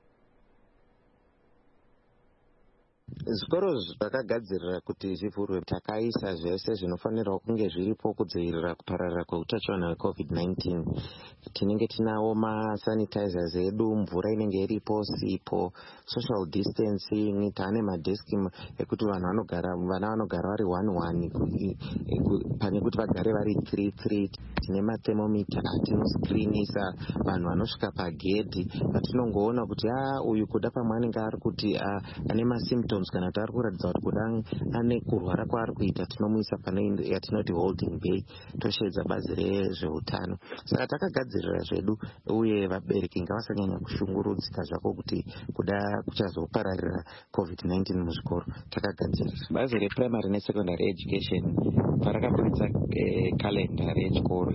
[SPEAKER 9] Zvikoro zvakagadzirira kuti zvivhurwe takaisa zvese zvinofanirwa kunge zviripo kudzivirira kupararira kweutachiona hweCovid nineteen. Tinenge tinawo masanitizers edu, mvura inenge iripo, sipo, social distancing, tane madeski ekuti vanhu vanogara vana vanogara vari one one pane kuti vagare vari three three. Tine mathermometer atinoscreenisa vanhu vanosvika pagedhi patinongoona kuti ah uyu kuda pamwe anenge ari kuti ane masymptoms kana kuti ari kuratidza kuti kuda ane kurwara kwaari kuita tinomuisa pane yatinoti holding bay tosheedza bazi rezveutano. Saka takagadzirira zvedu uye vabereki ngavasanyanya kushungurudzika zvako kuti kuda kuchazopararira COVID nineteen muzvikoro. Takagadzirira bazi reprimary nesecondary education parakabuditsa kalenda rechikoro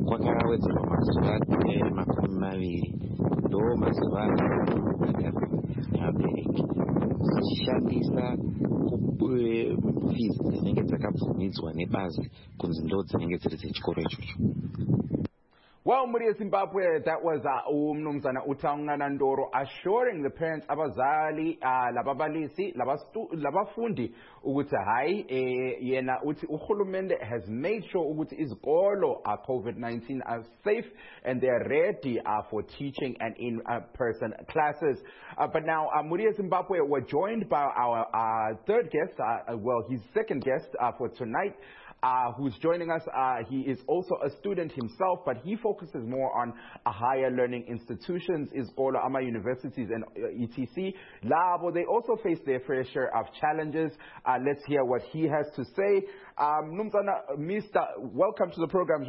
[SPEAKER 9] kwakawedzerwa mazuva makumi maviri ndo mazuva nevabereki tichishandisa fees dzinenge dzakabvumidzwa nebazi kunzi ndo dzinenge dziri dzechikoro ichocho.
[SPEAKER 2] Well, Muri Zimbabwe, that was umnumzana Utaungana Ndoro assuring the parents abazali lababalisi labafundi ukuthi hayi yena uthi uhulumende has made sure ukuthi izikolo are COVID nineteen are safe and they are ready uh, for teaching and in-person uh, classes. Uh, but now uh, Muri Zimbabwe were joined by our uh, third guest, uh, well, his second guest uh, for tonight. Uh, who's joining us. Uh, he is also a student himself, but he focuses more on uh, higher learning institutions, Izikolo, ama universities, and uh, et cetera. Labo, they also face their fair share of challenges. Uh, let's hear what he has to say. Um, Numzana, Mister, welcome to the program.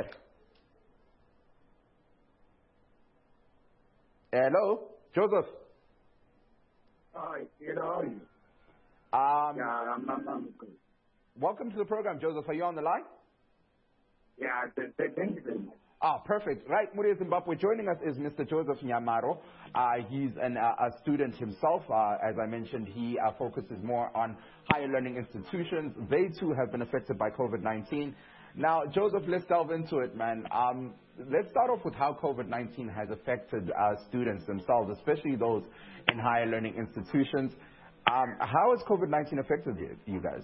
[SPEAKER 2] Hello, Joseph.
[SPEAKER 10] Hi, how are you?
[SPEAKER 2] Um,
[SPEAKER 10] yeah, I'm, I'm, I'm good.
[SPEAKER 2] Welcome to the program, Joseph. Are you on the line?
[SPEAKER 10] Yeah, thank you very much.
[SPEAKER 2] Ah, perfect. Right, Muri Zimbabwe. Joining us is Mister Joseph Nyamaro. Uh, he's an, uh, a student himself. Uh, as I mentioned, he uh, focuses more on higher learning institutions. They too have been affected by COVID nineteen. Now, Joseph, let's delve into it, man. Um, let's start off with how COVID nineteen has affected uh, students themselves, especially those in higher learning institutions. Um, how has COVID nineteen affected you, you guys?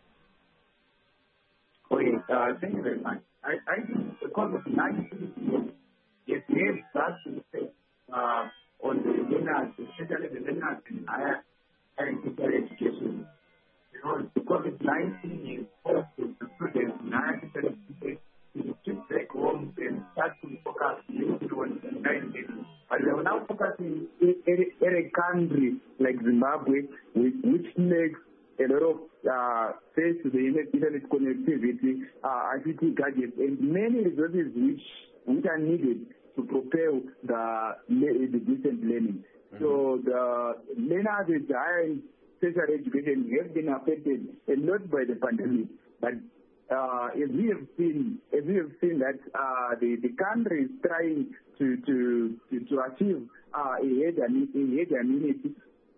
[SPEAKER 10] Okay, uh, thank you very much. I, I think the COVID nineteen is made that effect uh, on the learners, especially the learners in higher higher education. Because the COVID nineteen is forced the students in higher education to keep back home and start to focus on the nineteen. But they are now focusing in a country like Zimbabwe, which, which makes a lot of uh, face to the internet connectivity, uh, I C T gadgets, and many resources which which are needed to propel the the distant learning. Mm-hmm. So the learners with higher tertiary education have been affected a lot by the pandemic. But uh, as we have seen, as we have seen that uh, the the country is trying to to to, to achieve uh, a herd immunity.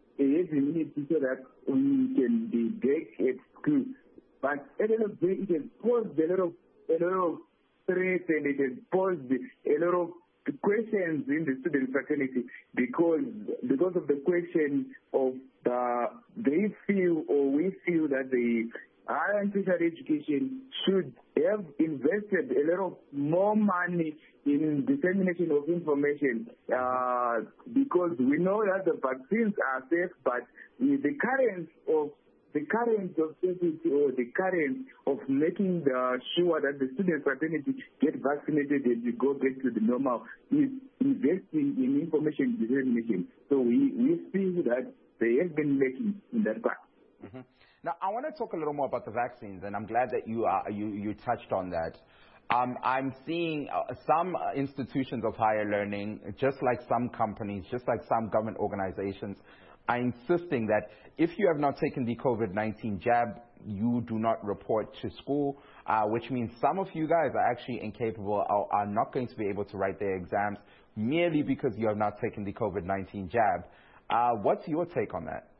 [SPEAKER 10] immunity so that we can be back at school. But at the end of the day, it has posed a lot of, a lot of threats and it has posed a lot of questions in the student fraternity because, because of the question of the, they feel or we feel that the higher and tertiary education should have invested a lot of more money in dissemination of information uh, because we know that the vaccines are safe, but the current of the current of safety or the current of making the sure that the student fraternity get vaccinated and you go back to the normal is investing in information dissemination. So we, we feel that they have been making in that part.
[SPEAKER 2] Mm-hmm. Now, I want to talk a little more about the vaccines, and I'm glad that you uh, you, you touched on that. Um, I'm seeing uh, some uh, institutions of higher learning, just like some companies, just like some government organizations, are insisting that if you have not taken the COVID nineteen jab, you do not report to school, uh, which means some of you guys are actually incapable or are not going to be able to write their exams merely because you have not taken the COVID nineteen jab. Uh, what's your take on that?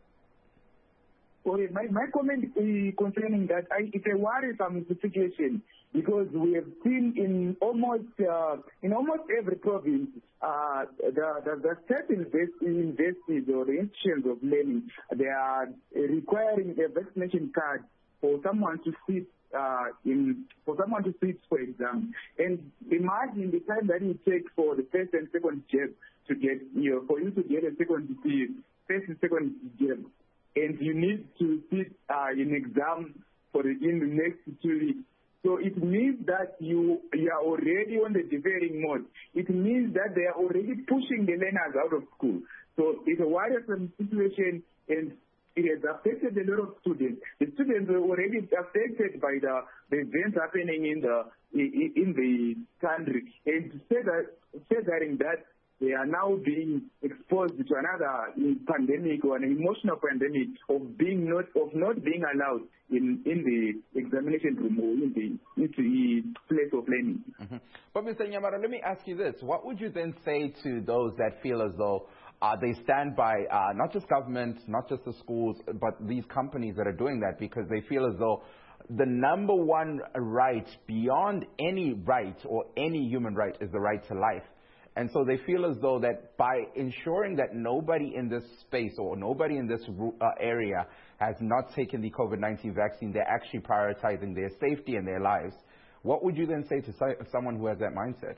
[SPEAKER 10] Okay, my, my comment is concerning that I, it's a worrisome situation because we have seen in almost uh, in almost every province uh, the, the, the certain universities or the institutions of learning, they are requiring a vaccination card for someone to sit uh, in for someone to sit for exam. And imagine the time that it takes for the first and second jab to get you know, for you to get a second first and second jab. And you need to sit uh, in exam for the, in the next two weeks. So it means that you, you are already on the deferring mode. It means that they are already pushing the learners out of school. So it's a worrisome situation and it has affected a lot of students. The students were already affected by the, the events happening in the in, in the country. And furthering that, they are now being exposed to another pandemic or an emotional pandemic of being not of not being allowed in, in the examination room or in the, in the place of learning.
[SPEAKER 2] Mm-hmm. But Mister Nyamaro, let me ask you this. What would you then say to those that feel as though uh, they stand by uh, not just government, not just the schools, but these companies that are doing that because they feel as though the number one right beyond any right or any human right is the right to life. And so they feel as though that by ensuring that nobody in this space or nobody in this uh, area has not taken the COVID nineteen vaccine, they're actually prioritizing their safety and their lives. What would you then say to so- someone who has that mindset?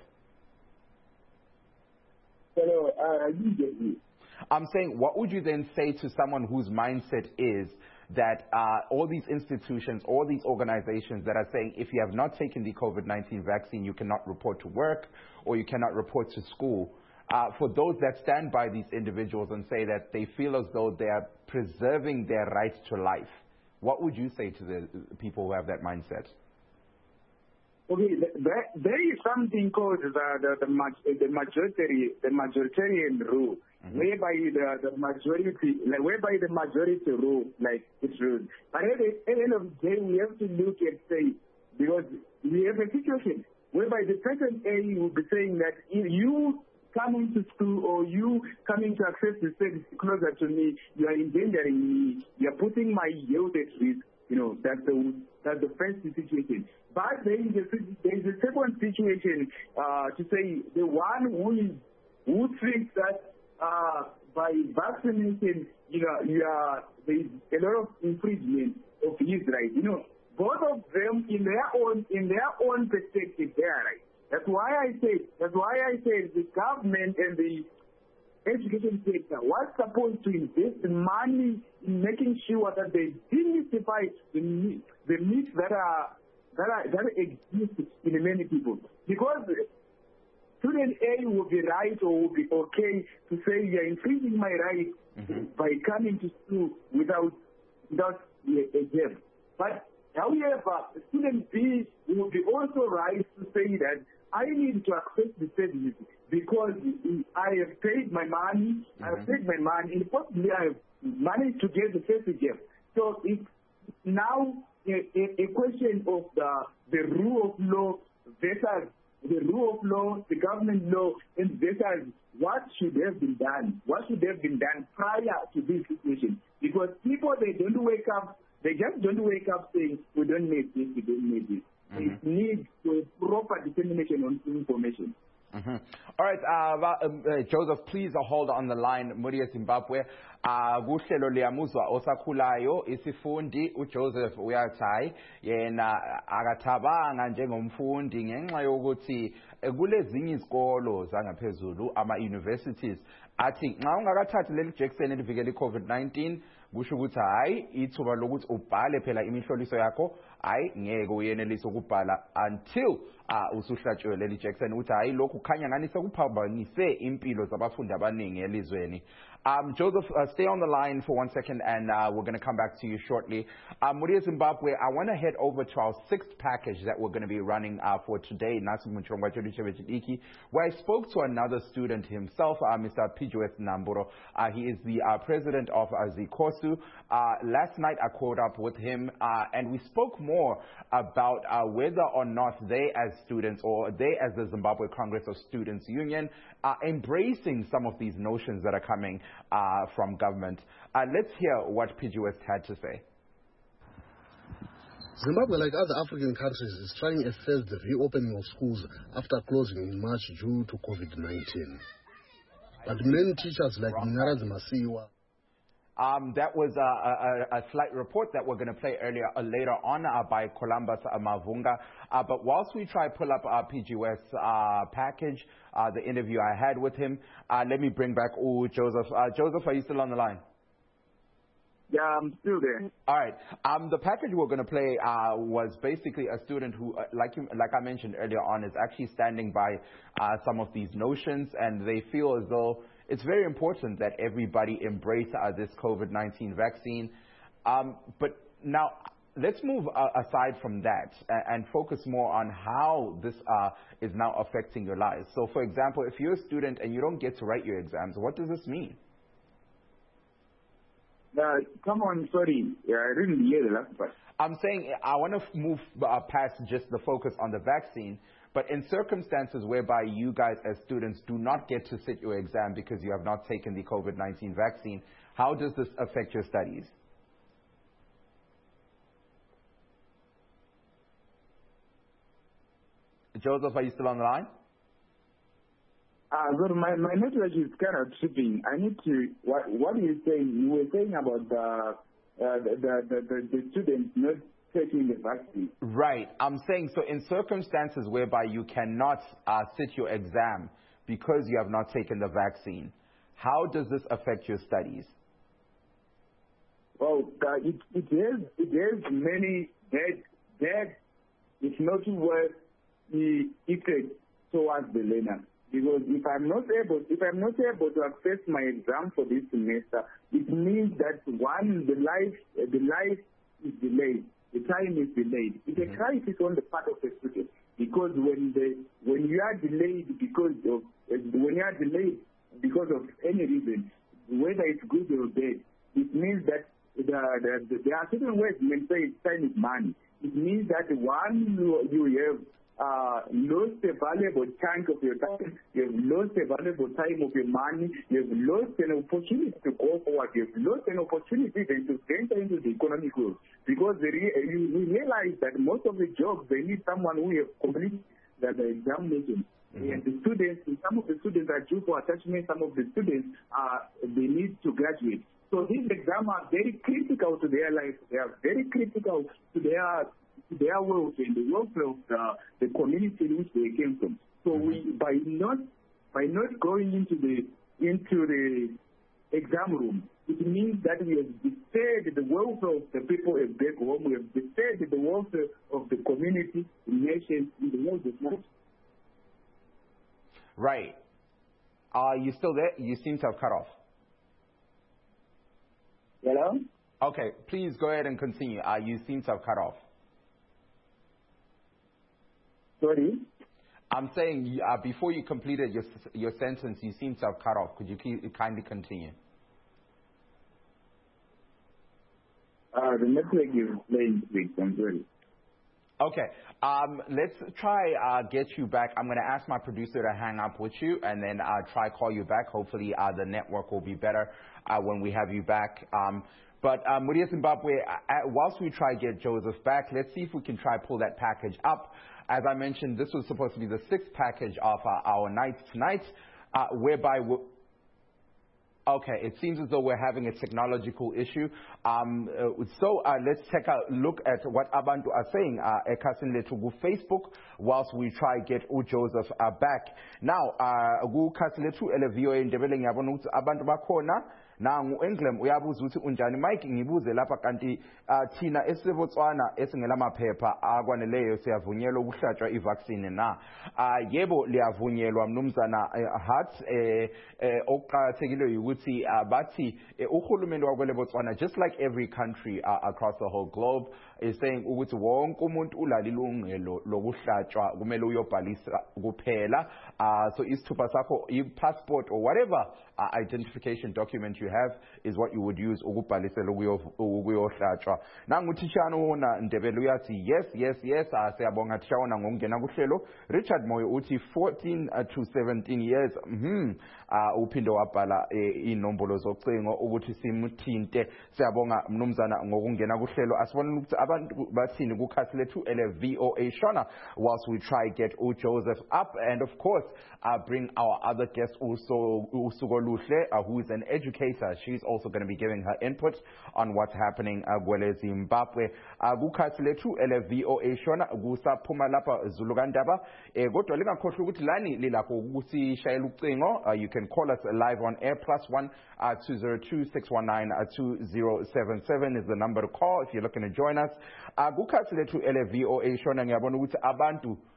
[SPEAKER 10] Hello, uh, you get me.
[SPEAKER 2] I'm saying, what would you then say to someone whose mindset is that uh, all these institutions, all these organizations that are saying if you have not taken the COVID nineteen vaccine, you cannot report to work or you cannot report to school. Uh, for those that stand by these individuals and say that they feel as though they are preserving their right to life, what would you say to the people who have that mindset?
[SPEAKER 10] Okay, there, there is something called the the, the, the majority the majoritarian rule, mm-hmm. whereby the, the majority like whereby the majority rule like it's rule. But at the, at the end of the day, we have to look at say because we have a situation whereby the person A will be saying that if you coming to school or you coming to access the service closer to me, you are endangering me, you are putting my health at risk. You know, that's the that's the first situation. But there is a, there is a second situation uh, to say the one who is who thinks that uh, by vaccination, you know, you are, there is a lot of infringement of his right. You know, both of them in their own in their own perspective, they are right. That's why I say that's why I say the government and the education sector was supposed to invest money in making sure that they demystify the myths, the myths that are that are that exist in many people. Because student A will be right or will be okay to say you're infringing my right mm-hmm. by coming to school without without a, a jab. But however, student B will be also right to say that I need to access the services because I have paid my money, mm-hmm. I have paid my money, and possibly I have managed to get the first jab. So it's now a, a, a question of the, the rule of law versus the rule of law, the government law, and versus what should have been done, what should have been done prior to this situation. Because people, they don't wake up, they just don't wake up saying, we don't need this, we don't need this. Mm-hmm. It needs a proper dissemination on information.
[SPEAKER 2] Mm-hmm. All right, uh, uh, Joseph, please hold on the line. Muria Zimbabwe. Kuhlelo liyamuzwa osakhulayo isifundi uJoseph uyathi yena akathabanga njengomfundi ngenxa yokuthi kulezinye izikolo zangaphezulu ama universities athi nxa ungakathathi leli jekiseni elivikela iCovid nineteen kusho ukuthi hayi ithuba lokuthi ubhale phela imihloliso yakho hayi ngeke uyenelise ukubhala until uh, usuhlatshiwe leli jekiseni uthi hayi lokhu khanya ngani sekuphambanise impilo zabafundi abaningi elizweni. Um, Joseph, uh, stay on the line for one second and uh, we're going to come back to you shortly. Uh, Muria Zimbabwe, I want to head over to our sixth package that we're going to be running uh, for today, where I spoke to another student himself, uh, Mister Pijueth Namburo. Uh, he is the uh, president of uh, Zikosu. Uh, last night I caught up with him uh, and we spoke more about uh, whether or not they as students or they as the Zimbabwe Congress of Students Union are embracing some of these notions that are coming Uh, from government. Uh, let's hear what Pijueth had to say.
[SPEAKER 11] Zimbabwe, like other African countries, is trying at first the reopening of schools after closing in March due to COVID nineteen. But many teachers like Mnyaradzi Masiwa.
[SPEAKER 2] Um, that was a, a, a slight report that we're going to play earlier, uh, later on uh, by Columbus uh, Mavunga. Uh, but whilst we try to pull up uh, Pijueth's uh, package, uh, the interview I had with him, uh, let me bring back ooh, Joseph. Uh, Joseph, are you still on the line?
[SPEAKER 10] Yeah, I'm still there.
[SPEAKER 2] All right. Um, the package we're going to play uh, was basically a student who, uh, like you, like I mentioned earlier on, is actually standing by uh, some of these notions, and they feel as though it's very important that everybody embrace uh, this COVID nineteen vaccine. Um, but now, let's move uh, aside from that and, and focus more on how this uh, is now affecting your lives. So, for example, if you're a student and you don't get to write your exams, what does this mean?
[SPEAKER 10] Uh, come on, sorry. Yeah, I didn't hear the last part.
[SPEAKER 2] I'm saying I want to move uh, past just the focus on the vaccine, but in circumstances whereby you guys as students do not get to sit your exam because you have not taken the COVID nineteen vaccine, how does this affect your studies? Joseph, are you still on the line?
[SPEAKER 10] Uh, so my, my network is kind of tripping. I need to, what, what are you saying? You were saying about the, uh, the, the, the, the students not taking the vaccine.
[SPEAKER 2] Right. I'm saying, so in circumstances whereby you cannot uh, sit your exam because you have not taken the vaccine, how does this affect your studies?
[SPEAKER 10] Well, uh, it, it, has, it has many bad, bad, if not worse, the effect towards the learner. Because if I'm not able, if I'm not able to access my exam for this semester, it means that one, the life, uh, the life is delayed, the time is delayed. It's a crisis on the part of the student, because when the when you are delayed because of uh, when you are delayed because of any reason, whether it's good or bad, it means that the, the, the, there are certain ways when say time is money. It means that one you, you have Uh, lost a valuable chunk of your time, you have lost a valuable time of your money, you have lost an opportunity to go forward, you have lost an opportunity then to enter into the economic world. Because the re you, you realize that most of the jobs, they need someone who have completed the, the examination. Mm-hmm. And the students, some of the students are due for attachment, some of the students, uh, they need to graduate. So these exams are very critical to their life. They are very critical to their their welfare and the welfare of the, the community in which they came from. So we, by not by not going into the into the exam room, it means that we have disturbed the welfare of the people back home. We have disturbed the welfare of the community, the nation, in the world as much.
[SPEAKER 2] Right. Are you still there? You seem to have cut off.
[SPEAKER 10] Hello?
[SPEAKER 2] Okay, please go ahead and continue. Uh, you seem to have cut off.
[SPEAKER 10] Sorry?
[SPEAKER 2] I'm saying uh, before you completed your your sentence, you seem to have cut off. Could you kindly continue?
[SPEAKER 10] Uh, the network is playing tricks. I'm sorry.
[SPEAKER 2] Okay. Um, let's try uh, get you back. I'm going to ask my producer to hang up with you and then uh, try call you back. Hopefully uh, the network will be better uh, when we have you back. Um, But um, Muria Zimbabwe, uh, whilst we try to get Joseph back, let's see if we can try pull that package up. As I mentioned, this was supposed to be the sixth package of uh, our night tonight, uh, whereby we're Okay, it seems as though we're having a technological issue. Um, uh, so uh, let's take a look at what Abantu are saying ekasin lethu ku Facebook whilst we try get uJoseph uh, back. Now, ku khasi lethu ele V O A Ndebele ngiyabona ukuthi abantu bakhona nangu Englam uyabuza ukuthi unjani Mike ngibuze lapha kanti thina esibotswana esingela maphepha akwaneleyo siyavunyelwa ukuhlatshwa ivaccine na. Yebo liyavunyelwa mnumzana Hart eh okuqhakathekileyo ukuthi bathi uhulumeni wakwele Botswana, just like every country uh, across the whole globe, is saying ukuthi wonke umuntu ulalo ilungelo lokuhlatshwa kumele uyobhalisa kuphela. Uh, so isithupha sakho i-passport or whatever uh, identification document you have is what you would use ukubhalisela ukuyohlatshwa. Nangu Tishana wona Ndebele uyathi yes yes yes uh, siyabonga Tishana ngokungena kuhlelo. Richard Moyo uthi fourteen to seventeen years mhm uh, uphinde wabhala inombolo zocingo ukuthi simuthinte. Siyabonga mnumzana ngokungena kuhlelo. Asibona ukuthi abantu bathini kukhasi lethu ele V O A Shona whilst we try get uJoseph up, and of course uh, bring our other guest also Usugo Luhle, uh, who is an educator. She's also going to be giving her input on what's happening uh, Gwele Zimbabwe. Kukhasi lethu ele V O A Shona kusaphuma lapha Zulukandaba. Eh kodwa lingakhohlwa ukuthi lani lilakho ukuthi shayela ucingo. You can call us live on air. Plus one uh, two zero two six one nine uh, two zero seven seven is the number to call if you're looking to join us. Kukhasi lethu ele V O A Shona ngiyabona ukuthi abantu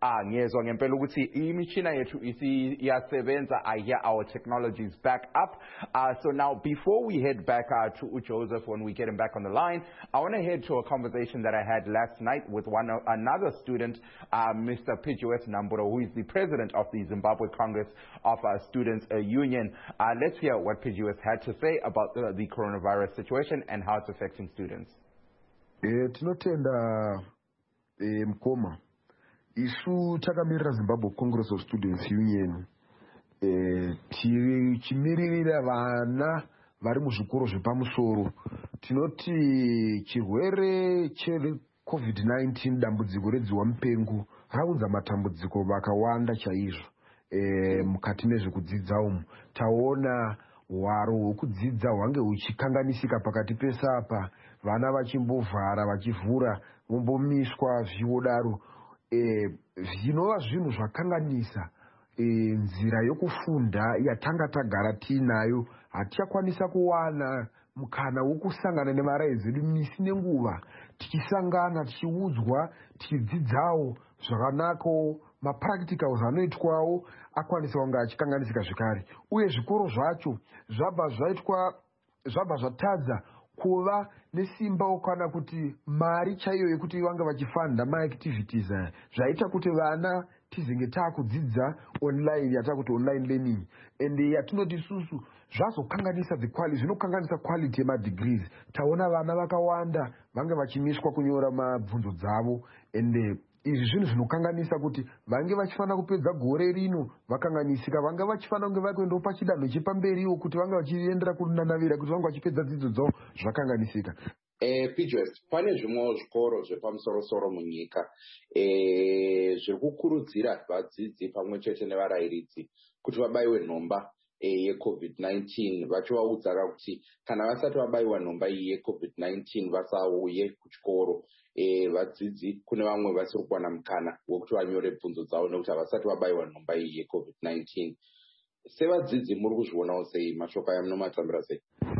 [SPEAKER 2] Ah, ngiyezwa ngempela ukuthi imishina yethu isiyasebenza. I hear our technology is back up. Uh, so now, before we head back uh, to Joseph, when we get him back on the line, I want to head to a conversation that I had last night with one uh, another student, uh, Mister P G S Namburo, who is the president of the Zimbabwe Congress of uh, Students uh, Union. Uh, let's hear what P G S had to say about uh, the coronavirus situation and how it's affecting students.
[SPEAKER 12] Eh, tinotenda eh, mkoma isu takamirira Zimbabwe Congress of Students Union eh, tichimiririra vana vari muzvikoro zvepamusoro. Tinoti chirwere cheCovid nineteen dambudziko redziwa mupengo raunza matambudziko vakawanda chaizvo eh, mukati mezvekudzidza umu. Taona hwaro hwekudzidza hwange huchikanganisika pakati pesapa, vana vachimbovhara vachivhura vombomiswa zviwodaro. Eh, zvinova zvinhu zvakanganisa eh, nzira yokufunda yatanga tagara tiinayo. Hatichakwanisa kuwana mukana wokusangana nevaraidzi vedu misi nenguva, tichisangana tichiudzwa tichidzidzawo zvakanako. Mapracticals anoitwawo akwanisa kunge achikanganisika zvekare, uye zvikoro zvacho zvabva zvaitwa zvabva zvatadza kuva nesimba kana kuti mari chaiyo yekuti vange vachifanda maactivities aya, zvaita kuti vana tizinge taakudzidza online, yatava kuti online learning. And yatinoti isusu zvazokanganisa dzikwali zvinokanganisa quality yemadegrees. Taona vana vakawanda vange vachimiswa kunyora mabvunzo dzavo, and izvi zvinhu zvinokanganisa kuti vange vachifanira kupedza gore rino vakanganisika, vange vachifanira kunge vakuendawo pachidanho chepamberiwo kuti vange vachiendera kunanavira kuti vange vachipedza dzidzo dzavo zvakanganisika.
[SPEAKER 13] Eh, P G S, pane zvimwewo zvikoro zvepamusoro-soro munyika eh, zviri kukurudzira vadzidzi pamwe chete nevarairidzi kuti vabayiwe nhomba eh, yeCovid nineteen, vachivaudza kuti kana vasati vabayiwa nhomba iyi yeCovid nineteen vasauye kuchikoro. Eh, vadzidzi kune vamwe vasiri kuwana mukana wekuti vanyore bvunzo dzavo nekuti havasati vabayiwa nhomba iyi yeCovid nineteen. Sevadzidzi muri kuzvionawo sei? Mashoko aya munomatambira sei?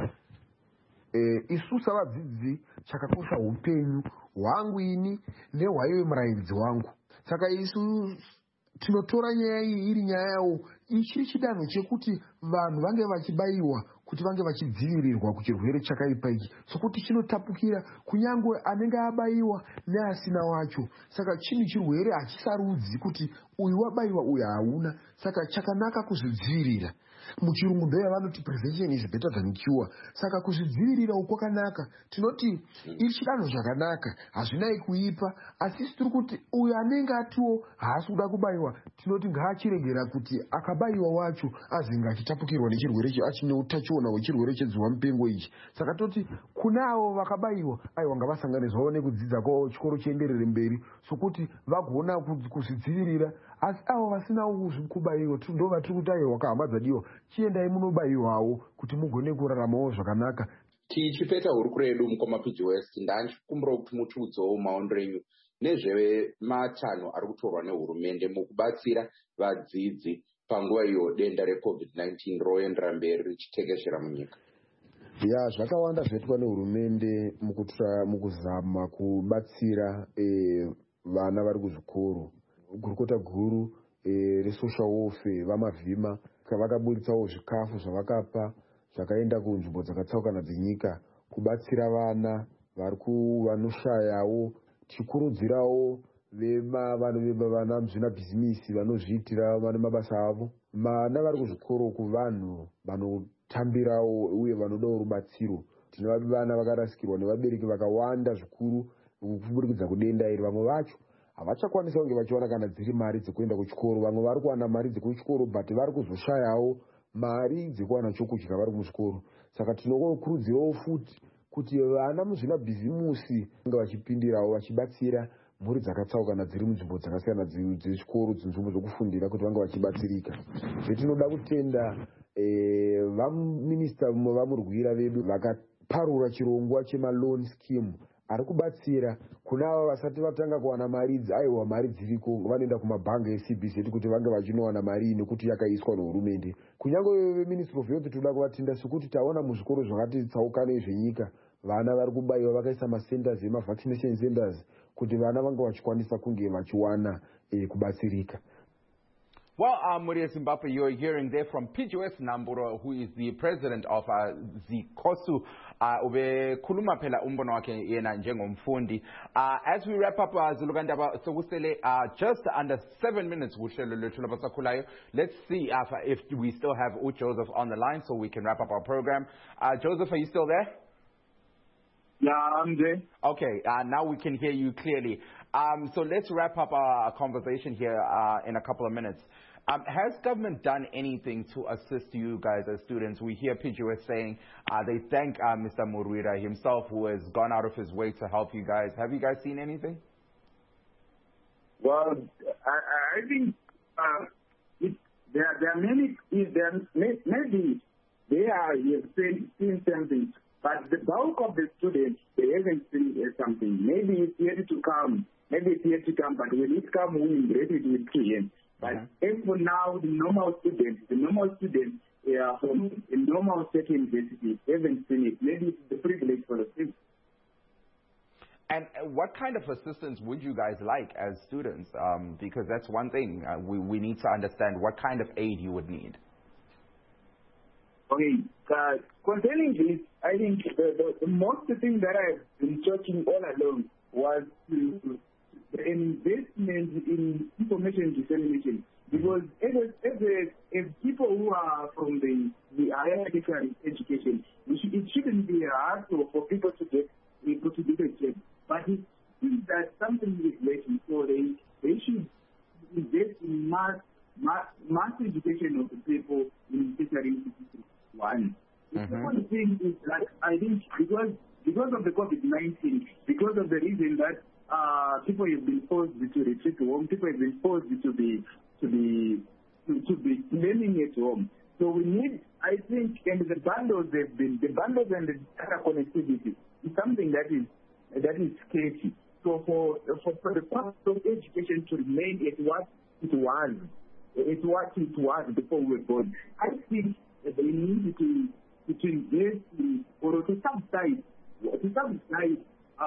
[SPEAKER 12] Eh, isu savadzidzi chakakosha upenyu hwangu ini nehwaiwe murairidzi wangu. Saka isu tinotora nyaya iyi iri nyaya yawo ichiri chidanho chekuti vanhu vange vachibayiwa kuti vange vachidzivirirwa kuchirwere chakaipa ichi, sokuti chinotapukira kunyangwe anenge abayiwa neasina wacho. Saka chini chirwere hachisarudzi kuti uyu wabayiwa uyu hauna. Saka chakanaka kuzvidzivirira. Muchirungu ndoya vanoti prevention is better than cure. Saka kuzvidzivirira ukwakanaka. Tinoti iri chidanho zvakanaka, hazvinai kuipa, asi tiri kuti uyu anenge atiwo haasi kuda kubayiwa, tinoti ngaachiregera kuti akabayiwa wacho azinge achitapukirwa nechirwere achine utachiona hwechirwere chedziwa mupengo ichi. Saka toti kunavo vakabayiwa aiwa ngavasangane zvavo nekudzidza kwavo, chikoro chienderere mberi, sokuti vagoona kuzvidzivirira. Asi avo vasina kubayiwa ndo vatiri kuti aiwa wakahambadza diwa, chiendai munobayiwawo kuti mugone kuraramawo zvakanaka.
[SPEAKER 13] Tichipeta hurukuro yedu mukoma P G S, ndandichikumbirawo kuti mutiudzewo maondo enyu nezvematanho ari kutorwa nehurumende mukubatsira vadzidzi panguva iyo denda reCovid nineteen roendera mberi richitekeshera munyika.
[SPEAKER 12] Ya, zvakawanda zvaitwa nehurumende mukuzama kubatsira eh, vana vari kuzvikoro. Gurukota guru eh, resocial welfare vamavhima vakaburitsawo zvikafu zvavakapa zvakaenda kunzvimbo dzakatsaukana dzenyika kubatsira vana vari vanoshayawo. Tichikurudzirawo vana muzvina bhizimisi vanozviitira vane mabasa avo, vana vari kuzvikoro kuvanhu vanotambirawo uye vanodawo rubatsiro. Tine vana vakarasikirwa nevabereki vakawanda zvikuru kuburikidza kudenda iri. Vamwe vacho havachakwanisa kunge vachiwana kana dziri mari dzekuenda kuchikoro. Vamwe vari kuwana mari dzekuchikoro but vari kuzoshayawo mari dzekuwana chokudya vari kuzvikoro. Saka tinokurudzirawo futi kuti vana muzvina bhizimusi vange vachipindirawo vachibatsira mhuri dzakatsaukana dziri munzvimbo dzakasiyana dzezvikoro, nzvimbo dzokufundira, kuti vange vachibatsirika. Zvetinoda kutenda eh, vaminista vamurwira vedu vakaparura chirongwa chemaloan scheme ari kubatsira kuna ava vasati vatanga kuwana mari. Aiwa, mari dziriko, vanoenda kumabhanga eC B C kuti vange vachinowana mari nekuti yakaiswa nehurumende. Kunyange veministry of health toda kuvatenda sekuti taona muzvikoro zvakati tsaukane zvenyika vana vari kubayiwa, vakaisa macenters emavaccination centers kuti vana vanga vachikwanisa kunge vachiwana kubatsirika.
[SPEAKER 2] Well, uh, Muria Zimbabwe, you're hearing there from P G S Namburo, who is the president of uh, Zikosu. Ube kuluma phela umbono wakhe yena njengomfundi. As we wrap up, uh, Zulugandaba, so kusele uh, just under seven minutes. Let's see uh, if we still have U Joseph on the line, so we can wrap up our program. Uh, Joseph, are you still there?
[SPEAKER 10] Yeah, I'm there.
[SPEAKER 2] Okay, uh, now we can hear you clearly. Um, so let's wrap up our conversation here uh, in a couple of minutes. Um, has government done anything to assist you guys as students? We hear P G S saying uh, they thank uh, Mister Murwira himself, who has gone out of his way to help you guys. Have you guys seen anything?
[SPEAKER 10] Well, I, I think uh, it, there, there are many, there, maybe they are seen, seen something, but the bulk of the students, they haven't seen something. Maybe it's yet to come. Maybe it's yet to come, but when it comes, we embrace it with P. But mm-hmm. as for now, the normal students, the normal students uh, from a normal state university haven't seen it. Maybe it's the privilege for the students.
[SPEAKER 2] And what kind of assistance would you guys like as students? Um, because that's one thing. Uh, we, we need to understand what kind of aid you would need.
[SPEAKER 10] Okay. Uh, concerning this, I think the, the, the most thing that I've been talking all along was to investment in information dissemination, because as, a, as, a, as people who are from the, the higher education, it, should, it shouldn't be hard for, for people to get able to do the job. But it seems that something is lacking, so they, they should invest in mass, mass, mass education of the people in tertiary institutions. One. The mm-hmm. second thing is that I think because because of the COVID nineteen, because of the reason that Uh, people have been forced to retreat to home. People have been forced to be to be to, to be learning at home. So we need, I think, and the bundles have been the bundles and the data connectivity is something that is that is sketchy. So for for, for the cost of education to remain at what it was, it's what it was before we were born. I think that they need to to invest in, or to subsidize to subsidize.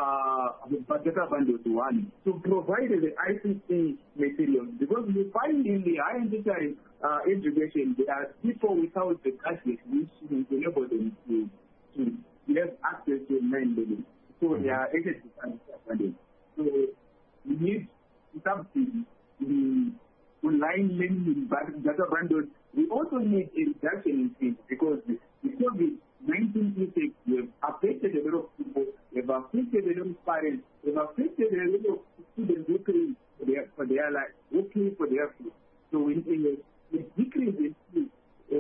[SPEAKER 10] Uh, the data bundles one to provide the I C T materials, because we find in the higher tertiary uh, education there are people without the gadgets which enable them to to have access to nine million. So mm-hmm. they are able to funded. So we need subsidy in online learning data bundles. We also need a reduction in fees, because the COVID nineteen effects have affected a lot of people, have affected a lot of parents, have affected a lot of students who pay for their, for their life, who pay for their food. So we need a decrease in fees,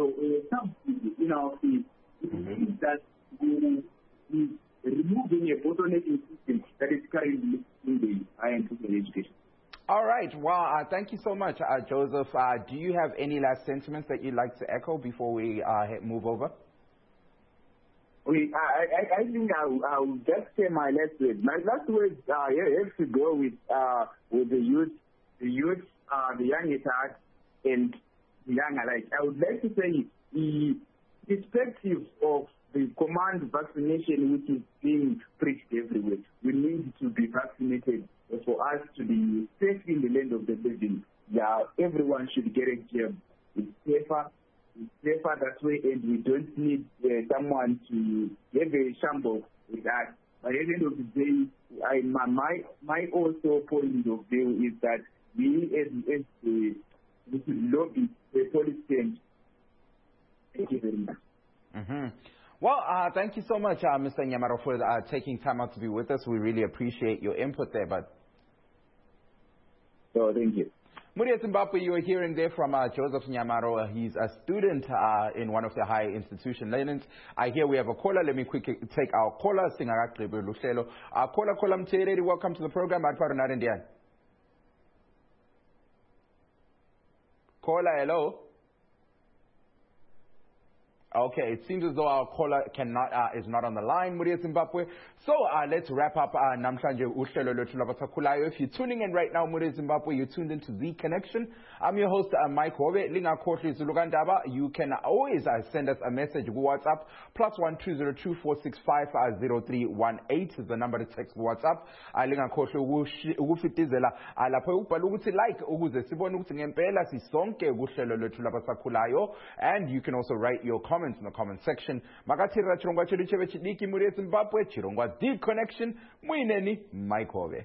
[SPEAKER 10] a subsidy in our fees. It means that we we removing a bottlenecking system that is currently in the higher education.
[SPEAKER 2] All right. Well, uh, thank you so much, uh, Joseph. Uh, do you have any last sentiments that you'd like to echo before we uh, move over?
[SPEAKER 10] We, I, I, I think I'll, I'll just say my last words. My last words uh, have to go with uh, with the youth, the youth, uh, the young at heart, and the young alike. I would like to say the perspective of the command vaccination, which is being preached everywhere. We need to be vaccinated for us to be safe in the land of the living. Yeah, everyone should get a jab. It's safer. It's safer that way, and we don't need uh, someone to have a shamble with us. But at the end of the day, I, my, my my also point of view is that we as, as the, we should lobby the policy change. Thank you very much.
[SPEAKER 2] Mm-hmm. Well, uh, thank you so much, uh, Mister Nyamaro, for uh, taking time out to be with us. We really appreciate your input there. But
[SPEAKER 10] so, thank you.
[SPEAKER 2] Muria Zimbabwe, you are hearing there from uh, Joseph Nyamaro. Uh, he's a student uh, in one of the higher institution learnings. I hear we have a caller. Let me quickly take our caller. Uh, caller, caller, Mtereri, welcome to the program. Caller, hello. Okay, it seems as though our caller cannot uh, is not on the line, Muri Zimbabwe. So uh, let's wrap up uh, namhlanje uhlelo lwethu labasakhulayo. If you're tuning in right now, Muri Zimbabwe, you're tuned into The Connection. I'm your host, uh, Mike Hove. Lingakhohlwa Zulugandaba. You can always uh, send us a message on WhatsApp. Plus one two zero two four six five zero three one eight is the number to text WhatsApp. Uh, Lingakhohlwa ukufitizela lapho ubhala ukuthi like ukuze sibone ukuthi ngempela sisonke kuhlelo lwethu labasakhulayo. And you can also write your comments in the comment section. Makatira chirongwa chedu chebe chidiki Muri Zimbabwe, chirongwa The Connection, muineni Mike Hove.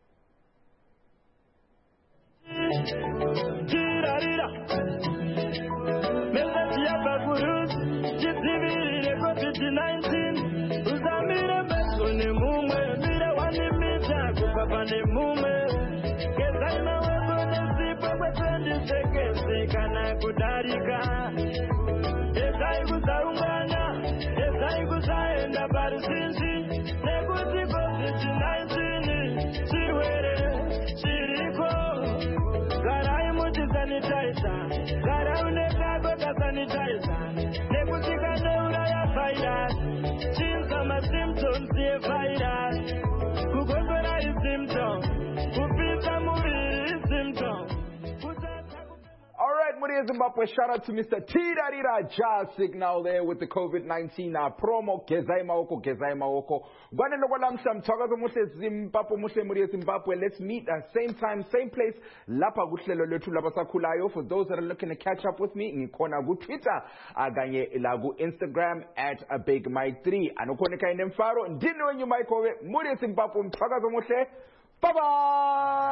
[SPEAKER 14] Ezai kuzaungana, ezai kuzaenda parisinzi, nekuti covid nineteen, chirwere, chiriko. Garai muchisanitizer, garai unekako kasanitizer, nekuti kaneuraya virus, chinza masymptoms yevirus, kugombera isymptom, kupisa muviri isymptom.
[SPEAKER 2] All right, Muri Zimbabwe, shout out to Mister Tidarira Jazz Signal there with the COVID nineteen uh, promo. Gezai Maoko, Gezai Maoko. Gwanelo kwalamhla mthakazo muhle Zimbabwe, muhle Muri Zimbabwe. Let's meet at same time, same place. Lapha kuhlelo lwethu labasakhulayo. For those that are looking to catch up with me, ngikhona ku Twitter, aganye la ku Instagram at a Big Mike three. Anokhoneka inemfaro, ndini wenyu Mike Hove, Muri Zimbabwe, mthakazo muhle. Bye bye.